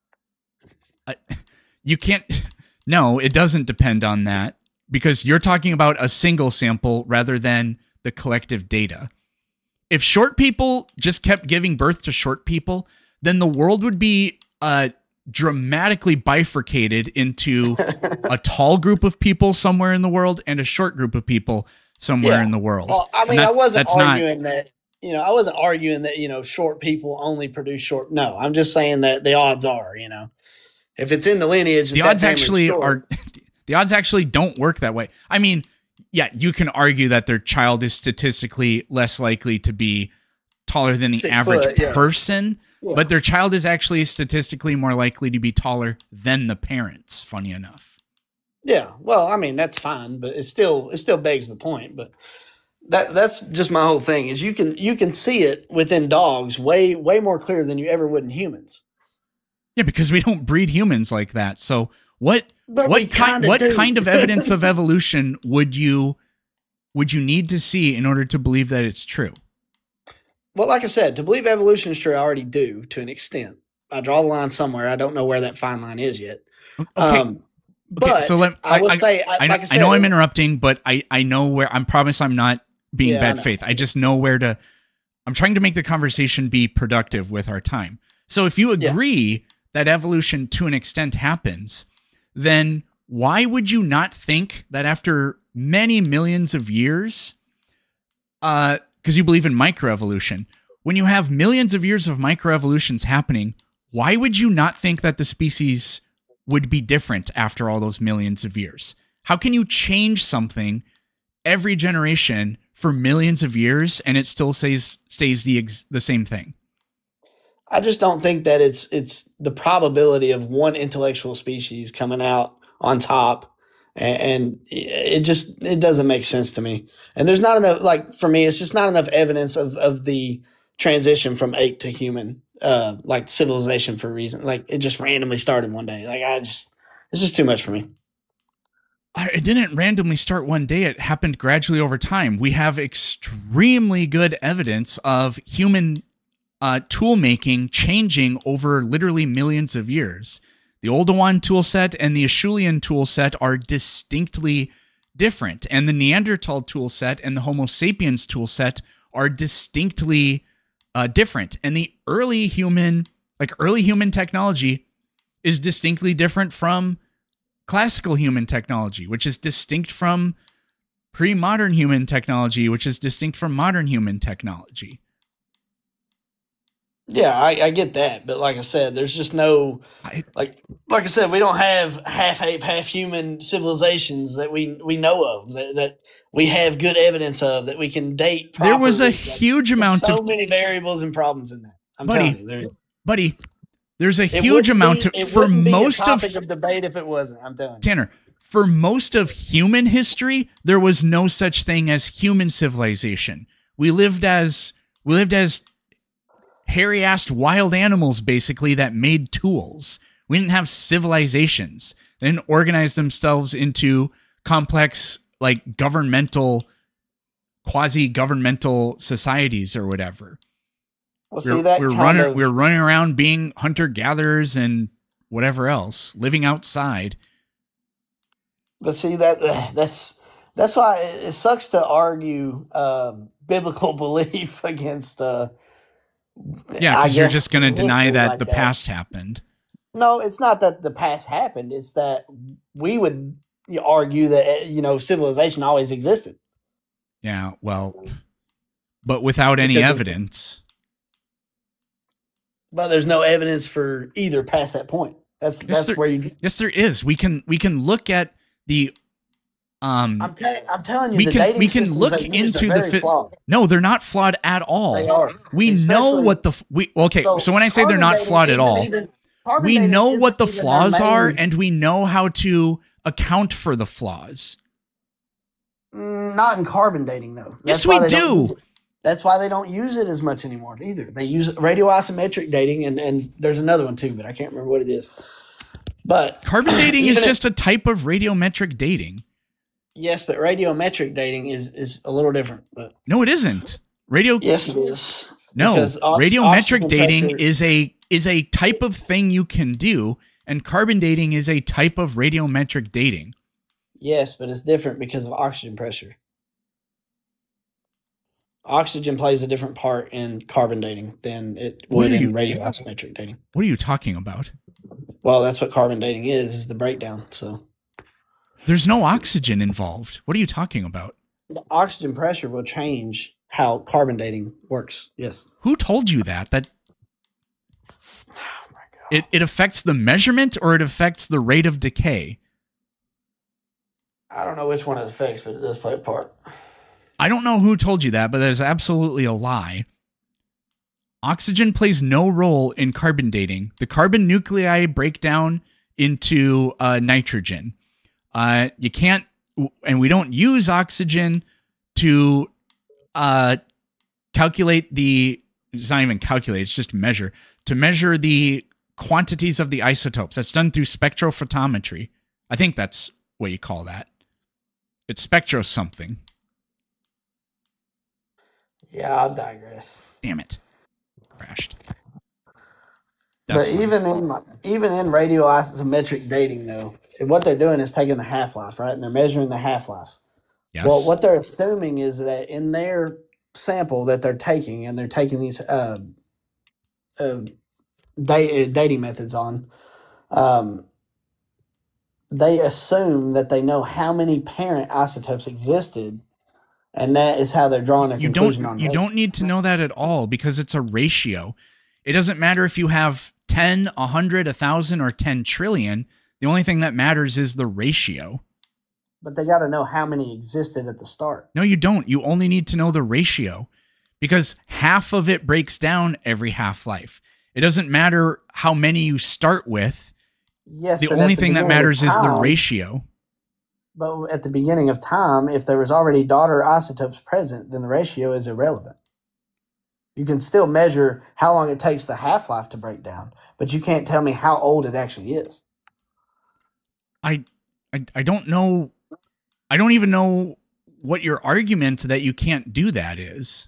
You can't. No, it doesn't depend on that because you're talking about a single sample rather than the collective data. If short people just kept giving birth to short people, then the world would be uh, dramatically bifurcated into a tall group of people somewhere in the world and a short group of people somewhere Yeah. in the world. Well, I And mean, I that's- wasn't that's not- arguing that, you know, I wasn't arguing that, you know, short people only produce short. No, I'm just saying that the odds are, you know, if it's in the lineage, the that odds family's actually short. are the odds actually don't work that way. I mean, yeah, you can argue that their child is statistically less likely to be taller than the Six average foot, yeah. person, Yeah. but their child is actually statistically more likely to be taller than the parents, funny enough. Yeah, well, I mean that's fine, but it still it still begs the point. But that that's just my whole thing is you can you can see it within dogs way way more clear than you ever would in humans. Yeah, because we don't breed humans like that. So what But we what kind kinda what do. kind of evidence of evolution would you would you need to see in order to believe that it's true? Well, like I said, to believe evolution is true, I already do to an extent. I draw the line somewhere. I don't know where that fine line is yet. Okay. Um, but Okay, so let- I, I- will I- say, I, I know, like I, I said, know I'm interrupting, but I, I know where I promise I'm not being Yeah, I bad know. faith. I just know where to. I'm trying to make the conversation be productive with our time. So if you Yeah. agree that evolution to an extent happens, then why would you not think that after many millions of years, uh, because you believe in microevolution, when you have millions of years of microevolutions happening, why would you not think that the species would be different after all those millions of years? How can you change something every generation for millions of years and it still stays stays the ex- the same thing? I just don't think that it's it's the probability of one intellectual species coming out on top, and, and it just it doesn't make sense to me. And there's not enough, like for me, it's just not enough evidence of of the transition from ape to human, uh, like civilization for a reason. Like it just randomly started one day. Like I just, it's just too much for me. I- It didn't randomly start one day. It happened gradually over time. We have extremely good evidence of human uh, tool making changing over literally millions of years. The Oldowan tool set and the Acheulean tool set are distinctly different, and the Neanderthal tool set and the Homo sapiens tool set are distinctly uh, different. And the early human, like early human technology, is distinctly different from classical human technology, which is distinct from pre-modern human technology, which is distinct from modern human technology. Yeah, I, I get that, but like I said, there's just no I, like like I said, we don't have half ape, half human civilizations that we we know of that, that we have good evidence of that we can date. there was a properly. Like, huge there's amount so of many variables and problems in that. I'm Buddy, telling you, there, buddy. There's a it huge wouldn't amount be- of it for wouldn't be a most of topic of debate if it wasn't. I'm telling you. Tanner. For most of human history, there was no such thing as human civilization. We lived as we lived as hairy-assed wild animals, basically, that made tools. We didn't have civilizations. They didn't organize themselves into complex, like, governmental, quasi-governmental societies or whatever. Well, We're, see that we're kind running of, we're running around being hunter-gatherers and whatever else, living outside. but see that that's that's why it, it sucks to argue um, biblical belief against. Uh, Yeah, I because you're guess just going to deny history that like the past happened. No, it's not that the past happened. It's that we would argue that eh, you know civilization always existed. Yeah, well, but without any Because of- evidence. But there's no evidence for either past that point. That's that's there- where you. Yes, there is. We can we can look at the um I'm telling I'm telling you, We the can- dating we can systems look they use into are the very fi- flawed. no, they're not flawed at all. They are. We know Especially- what the f- we okay, so, when I say they're carbon not dating flawed at isn't all, even- carbon we dating know isn't what the even their flaws are main- and we know how to account for the flaws. Mm, not in carbon dating though. Yes, why we they don't do. use it. That's why they don't use it as much anymore either. They use radioisometric dating, and, and there's another one too, but I can't remember what it is. But Carbon dating is even if- just a type of radiometric dating. yes, but radiometric dating is is a little different. But No, it isn't. Radio yes, it is. No, Because ox- radiometric oxygen dating pressure- is a is a type of thing you can do, and carbon dating is a type of radiometric dating. Yes, but it's different because of oxygen pressure. Oxygen plays a different part in carbon dating than it What would are in you- radioisometric dating. What are you talking about? Well, that's what carbon dating is, is the breakdown. So There's no oxygen involved. What are you talking about? the oxygen pressure will change how carbon dating works. Yes. Who told you that? That it, it affects the measurement or it affects the rate of decay? I don't know which one it affects, but it does play a part. I don't know who told you that, but that is absolutely a lie. Oxygen plays no role in carbon dating. The carbon nuclei break down into uh, nitrogen. Uh, you can't, and we don't use oxygen to uh, calculate the, it's not even calculate, it's just measure, to measure the quantities of the isotopes. That's done through spectrophotometry. I think that's what you call that. It's spectro something. Yeah, I'll digress. Damn it. Crashed. That's but funny. even in even in radioisometric dating, though, what they're doing is taking the half life, right? And they're measuring the half life. Yes. Well, what they're assuming is that in their sample that they're taking, and they're taking these uh, uh, date, dating methods on, um, they assume that they know how many parent isotopes existed, and that is how they're drawing their you conclusion don't on you dates. don't need to know that at all because it's a ratio. It doesn't matter if you have ten, a hundred, a thousand, or ten trillion. The only thing that matters is the ratio. But they got to know how many existed at the start. No, you don't. You only need to know the ratio because half of it breaks down every half-life. It doesn't matter how many you start with. Yes, The but only at the thing that beginning of matters is the time- ratio. But at the beginning of time, if there was already daughter isotopes present, then the ratio is irrelevant. You can still measure how long it takes the half-life to break down, but you can't tell me how old it actually is. I, I, I don't know. I don't even know what your argument that you can't do that is.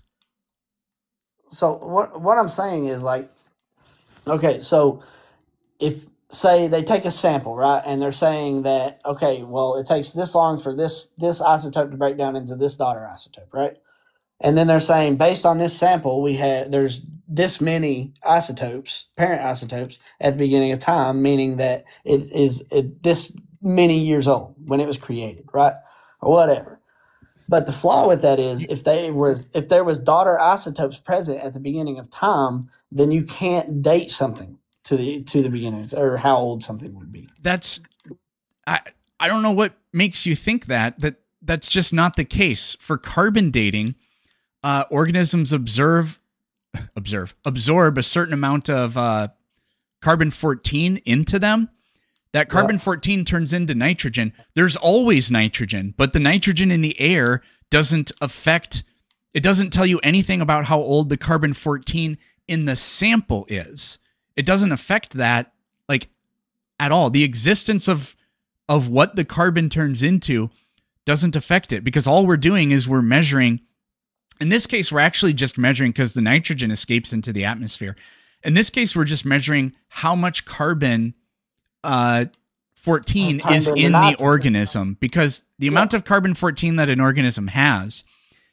So what what I'm saying is like, okay, so if say they take a sample, right, and they're saying that okay, well, it takes this long for this this isotope to break down into this daughter isotope, right? And then they're saying based on this sample, we had there's this many isotopes, parent isotopes, at the beginning of time, meaning that it is it, this many years old when it was created, right, or whatever. But the flaw with that is if they was if there was daughter isotopes present at the beginning of time, then you can't date something to the to the beginning or how old something would be. That's I I don't know what makes you think that that that's just not the case for carbon dating. Uh, organisms observe observe absorb a certain amount of uh, carbon fourteen into them. That carbon fourteen turns into nitrogen. There's always nitrogen, but the nitrogen in the air doesn't affect, it doesn't tell you anything about how old the carbon fourteen in the sample is. It doesn't affect that like at all. The existence of of what the carbon turns into doesn't affect it because all we're doing is we're measuring. In this case, we're actually just measuring because the nitrogen escapes into the atmosphere. In this case, we're just measuring how much carbon uh, fourteen is in the organism because the amount of carbon fourteen that an organism has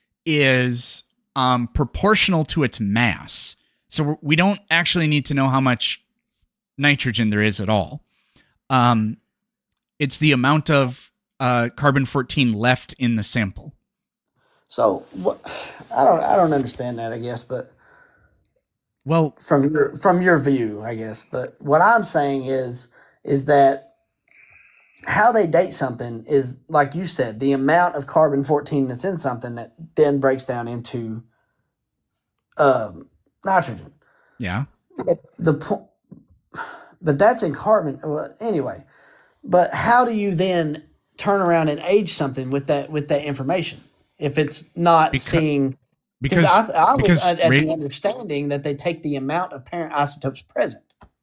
is um, proportional to its mass. So we don't actually need to know how much nitrogen there is at all. Um, it's the amount of uh, carbon fourteen left in the sample. So what? I don't I don't understand that. I guess, but well, from your from your view, I guess. But what I'm saying is is that how they date something is like you said, the amount of carbon fourteen that's in something that then breaks down into um, nitrogen. Yeah. The po- but that's in carbon. Well, anyway, but how do you then turn around and age something with that with that information if it's not because, seeing? Because I, I was because at, at ra- the understanding that they take the amount of parent isotopes present.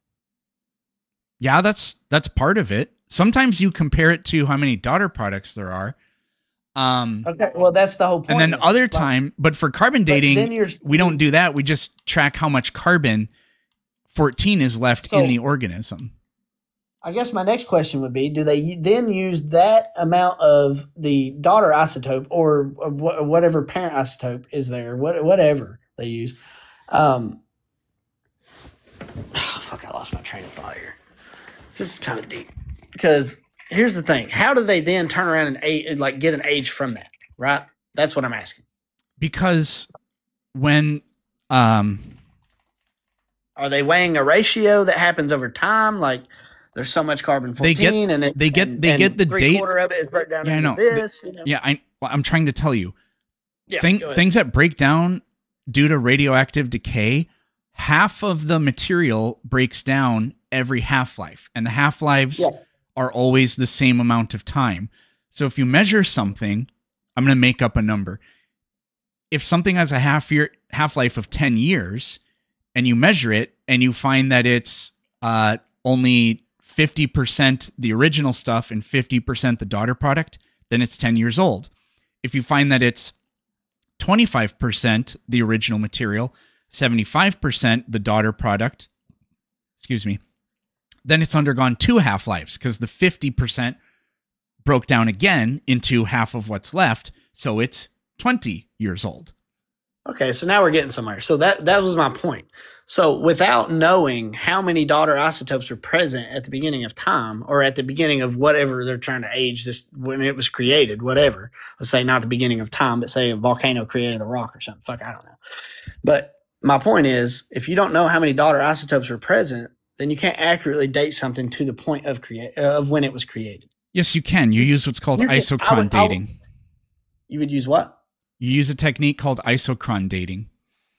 Yeah, that's that's part of it. Sometimes you compare it to how many daughter products there are. Um, Okay, well that's the whole point. and then then. other Like, time, but for carbon but then dating, you're- we don't do that. We just track how much carbon fourteen is left So- in the organism. I guess my next question would be: do they then use that amount of the daughter isotope or wh- whatever parent isotope is there, what, whatever they use? Um, oh, fuck! I lost my train of thought here. This is kind of deep because here's the thing: how do they then turn around and age, like get an age from that? Right? That's what I'm asking. Because when um, are they weighing a ratio that happens over time? Like there's so much carbon fourteen, they get, and it, they get and, they and get the three date. quarter of it is broken down yeah, into I know. this. The, you know? Yeah, I well, I'm trying to tell you. Yeah, Thing, things that break down due to radioactive decay, half of the material breaks down every half-life, and the half-lives Yeah. are always the same amount of time. So if you measure something, I'm going to make up a number. If something has a half year half-life of ten years, and you measure it, and you find that it's uh, only fifty percent the original stuff and fifty percent the daughter product, then it's ten years old. If you find that it's twenty-five percent the original material, seventy-five percent the daughter product, excuse me, then it's undergone two half-lives because the fifty percent broke down again into half of what's left, so it's twenty years old. Okay, so now we're getting somewhere. So that that was my point. So without knowing how many daughter isotopes were present at the beginning of time or at the beginning of whatever they're trying to age this when it was created, whatever. Let's say not the beginning of time, but say a volcano created a rock or something. Fuck, I don't know. But my point is, if you don't know how many daughter isotopes were present, then you can't accurately date something to the point of create of when it was created. Yes, you can. You use what's called You can- isochron I would- I would- dating. You would use what? You use a technique called isochron dating.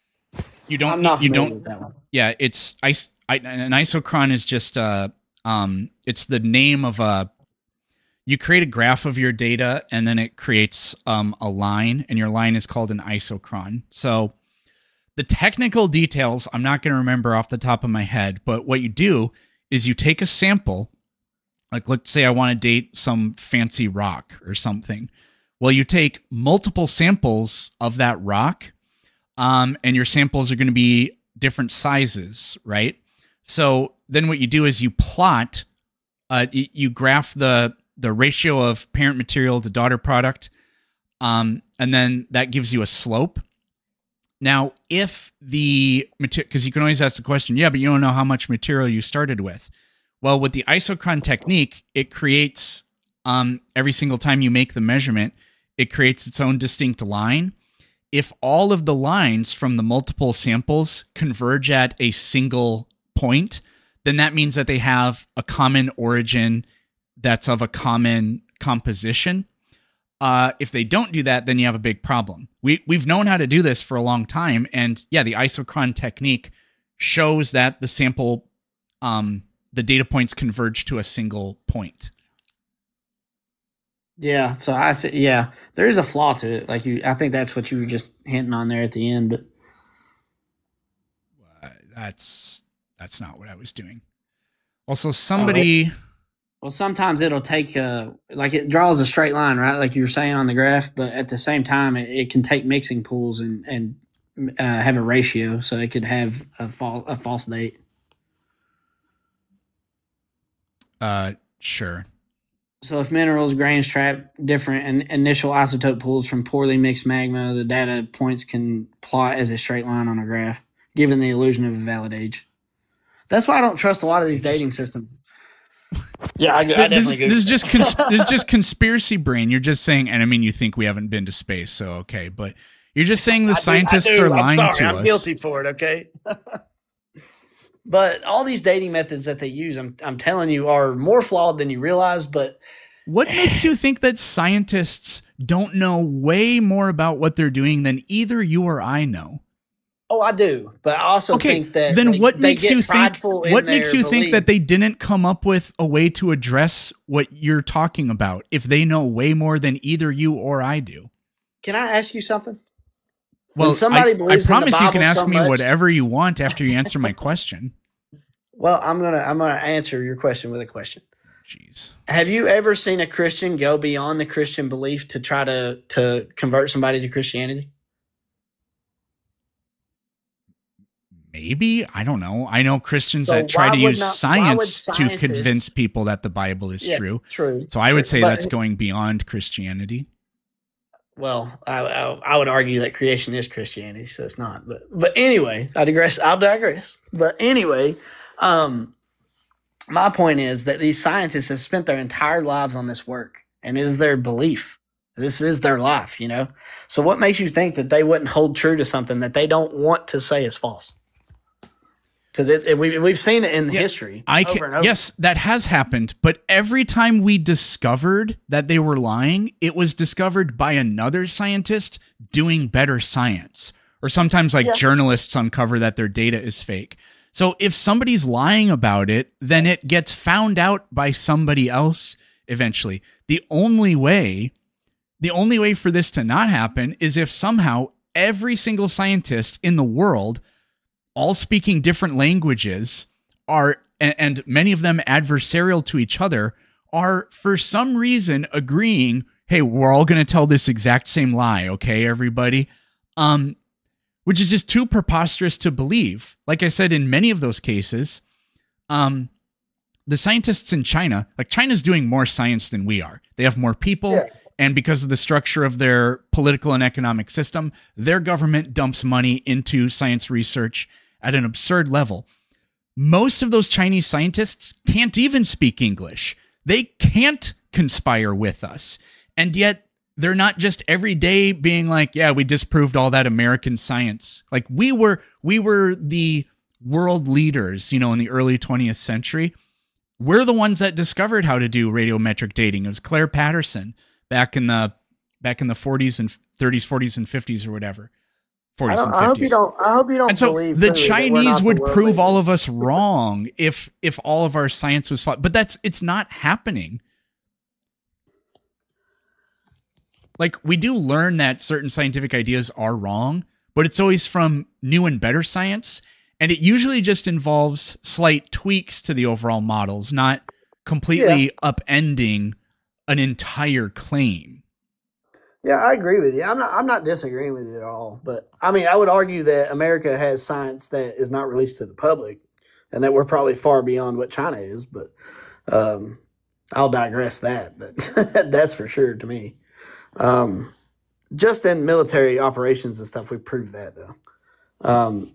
You don't. I'm not you familiar don't. with that one. Yeah, it's ice. I, an isochron is just uh um. It's the name of a. You create a graph of your data, and then it creates um a line, and your line is called an isochron. So, the technical details I'm not going to remember off the top of my head, but what you do is you take a sample. Like, let's say I want to date some fancy rock or something. Well, you take multiple samples of that rock, um, and your samples are going to be different sizes, right? So then what you do is you plot, uh, you, you graph the the ratio of parent material to daughter product, um, and then that gives you a slope. Now, if the material, because you can always ask the question, yeah, but you don't know how much material you started with. Well, with the isochron technique, it creates, um, every single time you make the measurement, it creates its own distinct line. If all of the lines from the multiple samples converge at a single point, then that means that they have a common origin that's of a common composition. Uh, if they don't do that, then you have a big problem. We, we've known how to do this for a long time. And yeah, the isochron technique shows that the sample, um, the data points converge to a single point. Yeah, so I see. Yeah, there is a flaw to it. Like you, I think that's what you were just hinting on there at the end. But Uh, that's that's not what I was doing. Also, somebody. well, sometimes it'll take uh like it draws a straight line, right? Like you were saying on the graph, but at the same time, it, it can take mixing pools and and uh, have a ratio, so it could have a false a false date. Uh, sure. So if minerals, grains trap different and initial isotope pools from poorly mixed magma, the data points can plot as a straight line on a graph, giving the illusion of a valid age. That's why I don't trust a lot of these dating systems. Yeah, I, I definitely this, agree. this is just cons- this is just conspiracy brain. You're just saying, and I mean, you think we haven't been to space, so okay, but you're just saying the I do- scientists I do. are I'm lying sorry. to I'm us. guilty for it, okay? But all these dating methods that they use, I'm I'm telling you, are more flawed than you realize. But What makes you think that scientists don't know way more about what they're doing than either you or I know? oh, I do. But I also Okay, think that then they- what they makes get you think prideful in what makes their you think belief. that they didn't come up with a way to address what you're talking about if they know way more than either you or I do? Can I ask you something? Well, When somebody I, believes I in the promise you can Bible ask so me much- whatever you want after you answer my question. Well, I'm gonna I'm gonna answer your question with a question. Jeez. Have you ever seen a Christian go beyond the Christian belief to try to to convert somebody to Christianity? Maybe. I don't know. I know Christians So that try why to would use not- why would science to scientists- convince people that the Bible is Yeah, true. True. So I would true. say But- that's going beyond Christianity. Well, I, I I would argue that creation is Christianity, so it's not. But but anyway, I digress. I'll digress. But anyway, um, my point is that these scientists have spent their entire lives on this work, and it is their belief. This is their life, you know? So what makes you think that they wouldn't hold true to something that they don't want to say is false? Because it, it, we, we've seen it in yeah, history. I over can, and over. Yes, that has happened. But every time we discovered that they were lying, it was discovered by another scientist doing better science. Or sometimes like yeah. journalists uncover that their data is fake. So if somebody's lying about it, then it gets found out by somebody else eventually. The only way, the only way for this to not happen is if somehow every single scientist in the world, all speaking different languages, are, and, and many of them adversarial to each other, are for some reason agreeing, hey, we're all going to tell this exact same lie, okay, everybody? Um, which is just too preposterous to believe. Like I said, in many of those cases, um, the scientists in China, like China's doing more science than we are. They have more people. Yeah. And because of the structure of their political and economic system, their government dumps money into science research at an absurd level. Most of those Chinese scientists can't even speak English. They can't conspire with us. And yet they're not just every day being like, yeah, we disproved all that American science. Like we were, we were the world leaders, you know, in the early twentieth century. We're the ones that discovered how to do radiometric dating. It was Claire Patterson back in the, back in the forties and thirties, forties and fifties or whatever. forties and fifties. I hope you don't. I hope you don't and so believe the Chinese would the prove leaders. all of us wrong if if all of our science was flawed. But that's it's not happening. Like we do learn that certain scientific ideas are wrong, but it's always from new and better science, and it usually just involves slight tweaks to the overall models, not completely yeah. upending an entire claim. Yeah, I agree with you. I'm not I'm not disagreeing with you at all. But I mean, I would argue that America has science that is not released to the public and that we're probably far beyond what China is. But um, I'll digress that. But that's for sure to me. Um, just in military operations and stuff, we proved that, though. Um,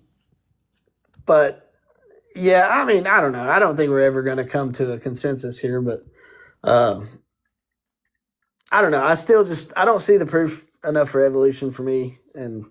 but, yeah, I mean, I don't know. I don't think we're ever going to come to a consensus here. But um, I don't know. I still just, I don't see the proof enough for evolution for me. And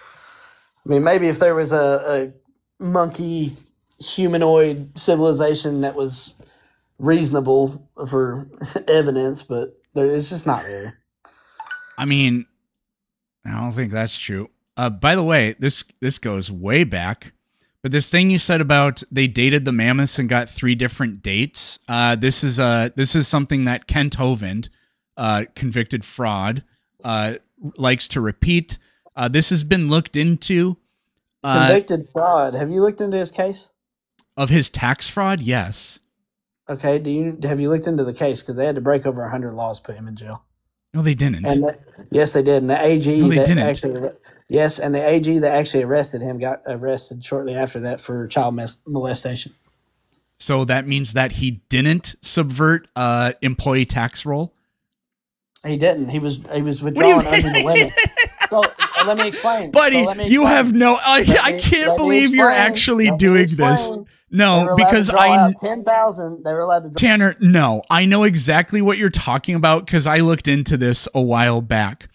I mean, maybe if there was a, a monkey humanoid civilization that was reasonable for evidence, but there, it's just not there. I mean, I don't think that's true. Uh, by the way, this this goes way back, but this thing you said about they dated the mammoths and got three different dates. Uh, this is uh this is something that Kent Hovind, Uh, convicted fraud, uh, likes to repeat. Uh, this has been looked into. Uh, convicted fraud. Have you looked into his case? Of his tax fraud? Yes. Okay. Do you have you looked into the case? Because they had to break over a hundred laws, put him in jail. No, they didn't. And the, yes, they did. And the A G no, they that didn't. actually yes, and the A G that actually arrested him got arrested shortly after that for child molestation. So that means that he didn't subvert uh, employee tax roll. He didn't. He was he was withdrawn under the limit. So uh, let me explain, buddy. So let me explain. You have no. I, me, I can't believe explain, you're actually doing this. No, because I ten thousand. They were allowed to. Draw. Tanner, no, I know exactly what you're talking about because I looked into this a while back.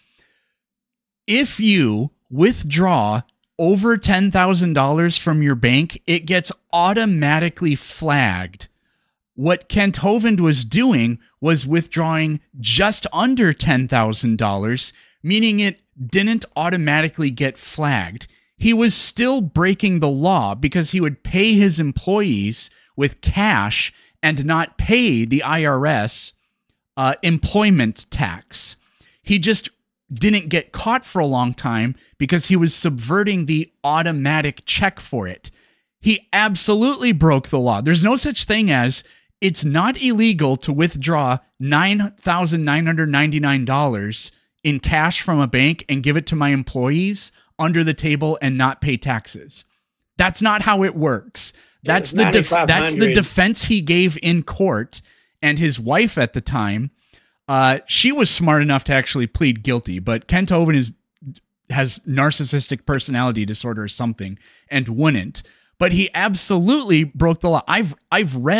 If you withdraw over ten thousand dollars from your bank, it gets automatically flagged. What Kent Hovind was doing was withdrawing just under ten thousand dollars, meaning it didn't automatically get flagged. He was still breaking the law because he would pay his employees with cash and not pay the I R S uh, employment tax. He just didn't get caught for a long time because he was subverting the automatic check for it. He absolutely broke the law. There's no such thing as it's not illegal to withdraw nine thousand nine hundred ninety-nine dollars in cash from a bank and give it to my employees under the table and not pay taxes. That's not how it works. That's the def- that's the defense he gave in court, and his wife at the time, uh, she was smart enough to actually plead guilty, but Kent Hovind is has narcissistic personality disorder or something and wouldn't. But he absolutely broke the law. I've I've read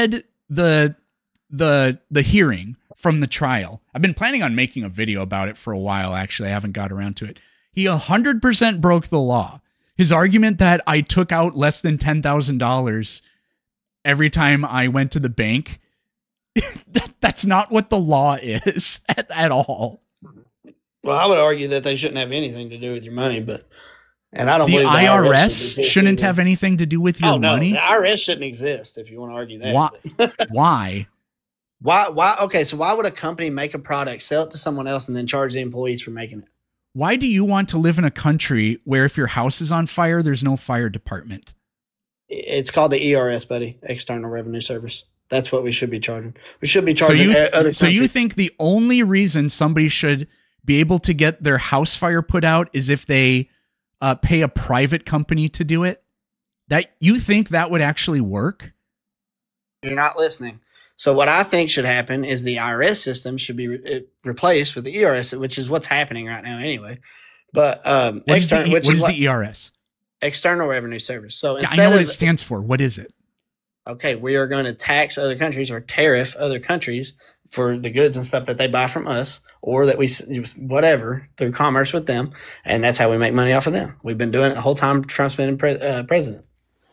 the the the hearing from the trial. I've been planning on making a video about it for a while. Actually, I haven't got around to it. He one hundred percent broke the law. His argument that I took out less than ten thousand dollars every time I went to the bank, that, that's not what the law is at, at all. Well, I would argue that they shouldn't have anything to do with your money, but and I don't The believe the I R S should shouldn't have anything to do with your oh, no, money. The I R S shouldn't exist if you want to argue that. Why? Why? Why? Why? Okay, so why would a company make a product, sell it to someone else, and then charge the employees for making it? Why do you want to live in a country where if your house is on fire, there's no fire department? It's called the E R S, buddy, External Revenue Service. That's what we should be charging. We should be So charging. you, th- other so you countries. think the only reason somebody should be able to get their house fire put out is if they uh, pay a private company to do it? That you think that would actually work? You're not listening. So what I think should happen is the I R S system should be re- replaced with the E R S, which is what's happening right now anyway. But um, What is the, external, E- which what is is what, the E R S? External Revenue Service. So Yeah, instead I know what of it stands for. What is it? okay, we are going to tax other countries or tariff other countries for the goods and stuff that they buy from us, or that we s- whatever through commerce with them, and that's how we make money off of them. We've been doing it the whole time Trump's been pre- uh, president.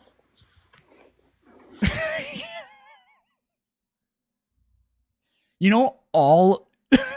You know, all.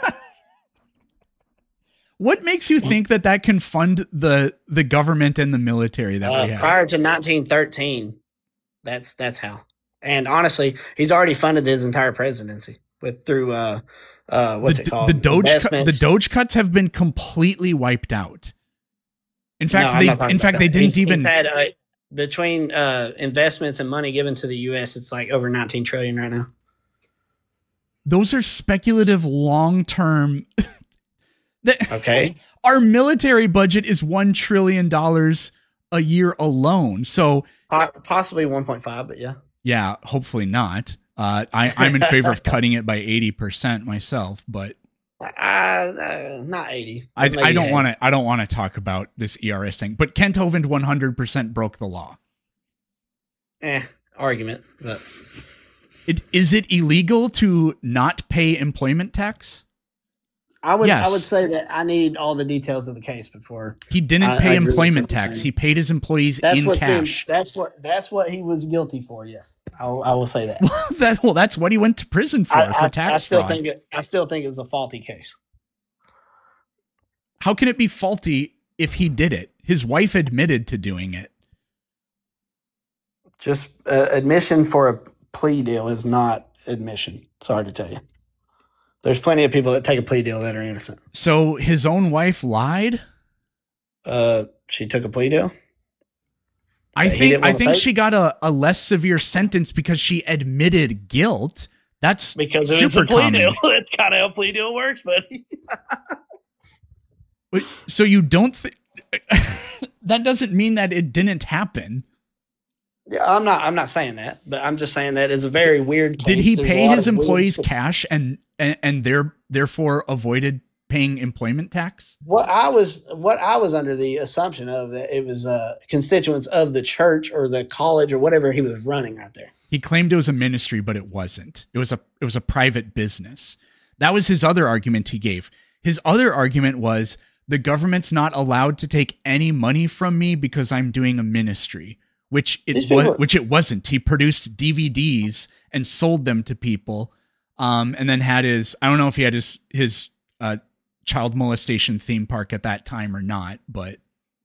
What makes you think that that can fund the the government and the military that Uh, we have? prior to nineteen thirteen, that's that's how. And honestly, he's already funded his entire presidency with through uh uh what's the, it called? The Doge, cu- the Investments. Doge cuts have been completely wiped out. In No, fact, I'm not they talking in about fact that. they didn't He's- he's even. had, uh, between uh investments and money given to the U S, it's like over nineteen trillion right now. Those are speculative, long term. Okay. Our military budget is one trillion dollars a year alone. So Po- Possibly one point five, but yeah. yeah, hopefully not. Uh, I, I'm in favor of cutting it by eighty percent myself, but Uh, uh, not eighty. I, Maybe I don't eighty. want to. I don't want to talk about this E R S thing. But Kent Hovind one hundred percent broke the law. Eh, argument, but It, is it illegal to not pay employment tax? I would Yes. I would say that I need all the details of the case before. He didn't I- pay I agree with employment what you're tax. saying. He paid his employees That's in what's been, cash. that's what that's what he was guilty for. Yes, I, will- I will say that. that, well, that's what he went to prison for, I, for I- tax I still fraud. think it, I still think it was a faulty case. How can it be faulty if he did it? His wife admitted to doing it. Just uh, admission for a plea deal is not admission. Sorry to tell you. There's plenty of people that take a plea deal that are innocent. So his own wife lied? Uh, she took a plea deal. I He think didn't I wanna think pay? she got a, a less severe sentence because she admitted guilt. That's Because it super was a plea common. deal. That's kind of how a plea deal works, buddy. But- So you don't th- that doesn't mean that it didn't happen. Yeah, I'm not. I'm not saying that, but I'm just saying that is a very weird. Case. Did he There's a pay lot his of weird employees stuff. cash and and, and there therefore avoided paying employment tax? What I was, what I was under the assumption of that it was uh, constituents of the church or the college or whatever he was running right there. He claimed it was a ministry, but it wasn't. It was a it was a private business. That was his other argument he gave. His other argument was the government's not allowed to take any money from me because I'm doing a ministry, which it These was, people- which it wasn't. He produced D V Ds and sold them to people, um, and then had his I don't know if he had his his uh, child molestation theme park at that time or not, but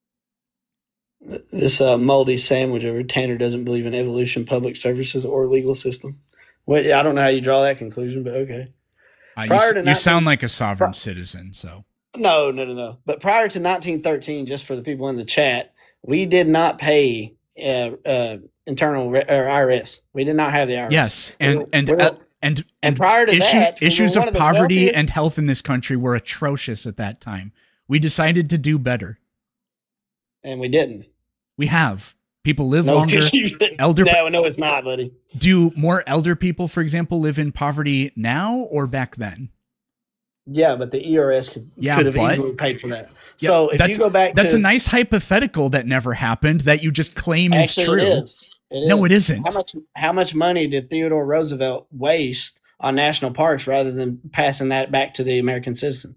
This uh, moldy sandwich over Tanner doesn't believe in evolution, public services, or legal system. Well, I don't know how you draw that conclusion, but okay. uh, you, Prior s- to you nineteen sound like a sovereign citizen. So No, no, no, no. But prior to nineteen thirteen, just for the people in the chat, we did not pay uh, uh, internal re- or I R S. We did not have the I R S. yes, and We're- and we're- uh, and and and prior to issue, that, we were issues one of of the poverty wealthiest- and health in this country were atrocious at that time. We decided to do better. and we didn't. We have people live No, longer. 'cause you- Elder- no, no, it's not, buddy. Do more elder people, for example, live in poverty now or back then? Yeah, but the E R S could, Yeah, could have but- easily paid for that. Yeah, So if that's- you go back That's to, a nice hypothetical that never happened that you just claim actually is true. it is. It No, is. it isn't. How much how much money did Theodore Roosevelt waste on national parks rather than passing that back to the American citizen?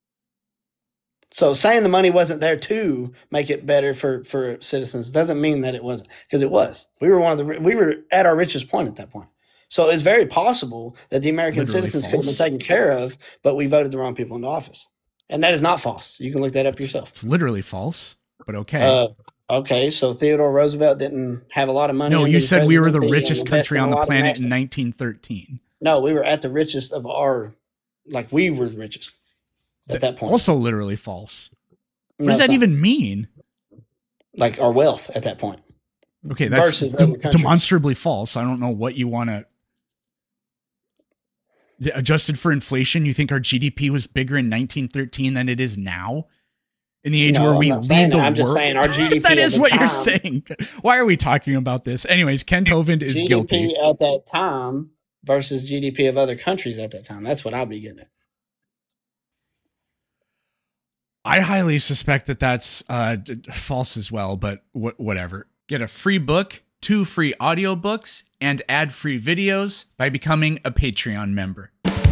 So saying the money wasn't there to make it better for, for citizens doesn't mean that it wasn't, because it was. We were one of the we were at our richest point at that point. So it's very possible that the American Literally citizens could have been false. taken care of, but we voted the wrong people into office. And that is not false. You can look that up yourself. It's literally false, but okay. Uh, okay, so Theodore Roosevelt didn't have a lot of money. No, under you his said we were the presidency and richest invested country in on a the lot of planet in national- nineteen thirteen. No, we were at the richest of our, like we were the richest at that point. Also literally false. What No, does that it's not. even mean? Like our wealth at that point? Okay, that's Versus de- other countries. demonstrably false. I don't know what you want to... Adjusted for inflation, you think our G D P was bigger in nineteen thirteen than it is now? In the age No, where I'm we not saying lead the that. I'm world? just saying our G D P That at is the what you're time- saying. Why are we talking about this? Anyways, Kent Hovind is G D P guilty. at that time versus G D P of other countries at that time. That's what I'll be getting at. I highly suspect that that's uh, d- false as well, but wh- whatever. Get a free book, two free audiobooks, and ad-free videos by becoming a Patreon member.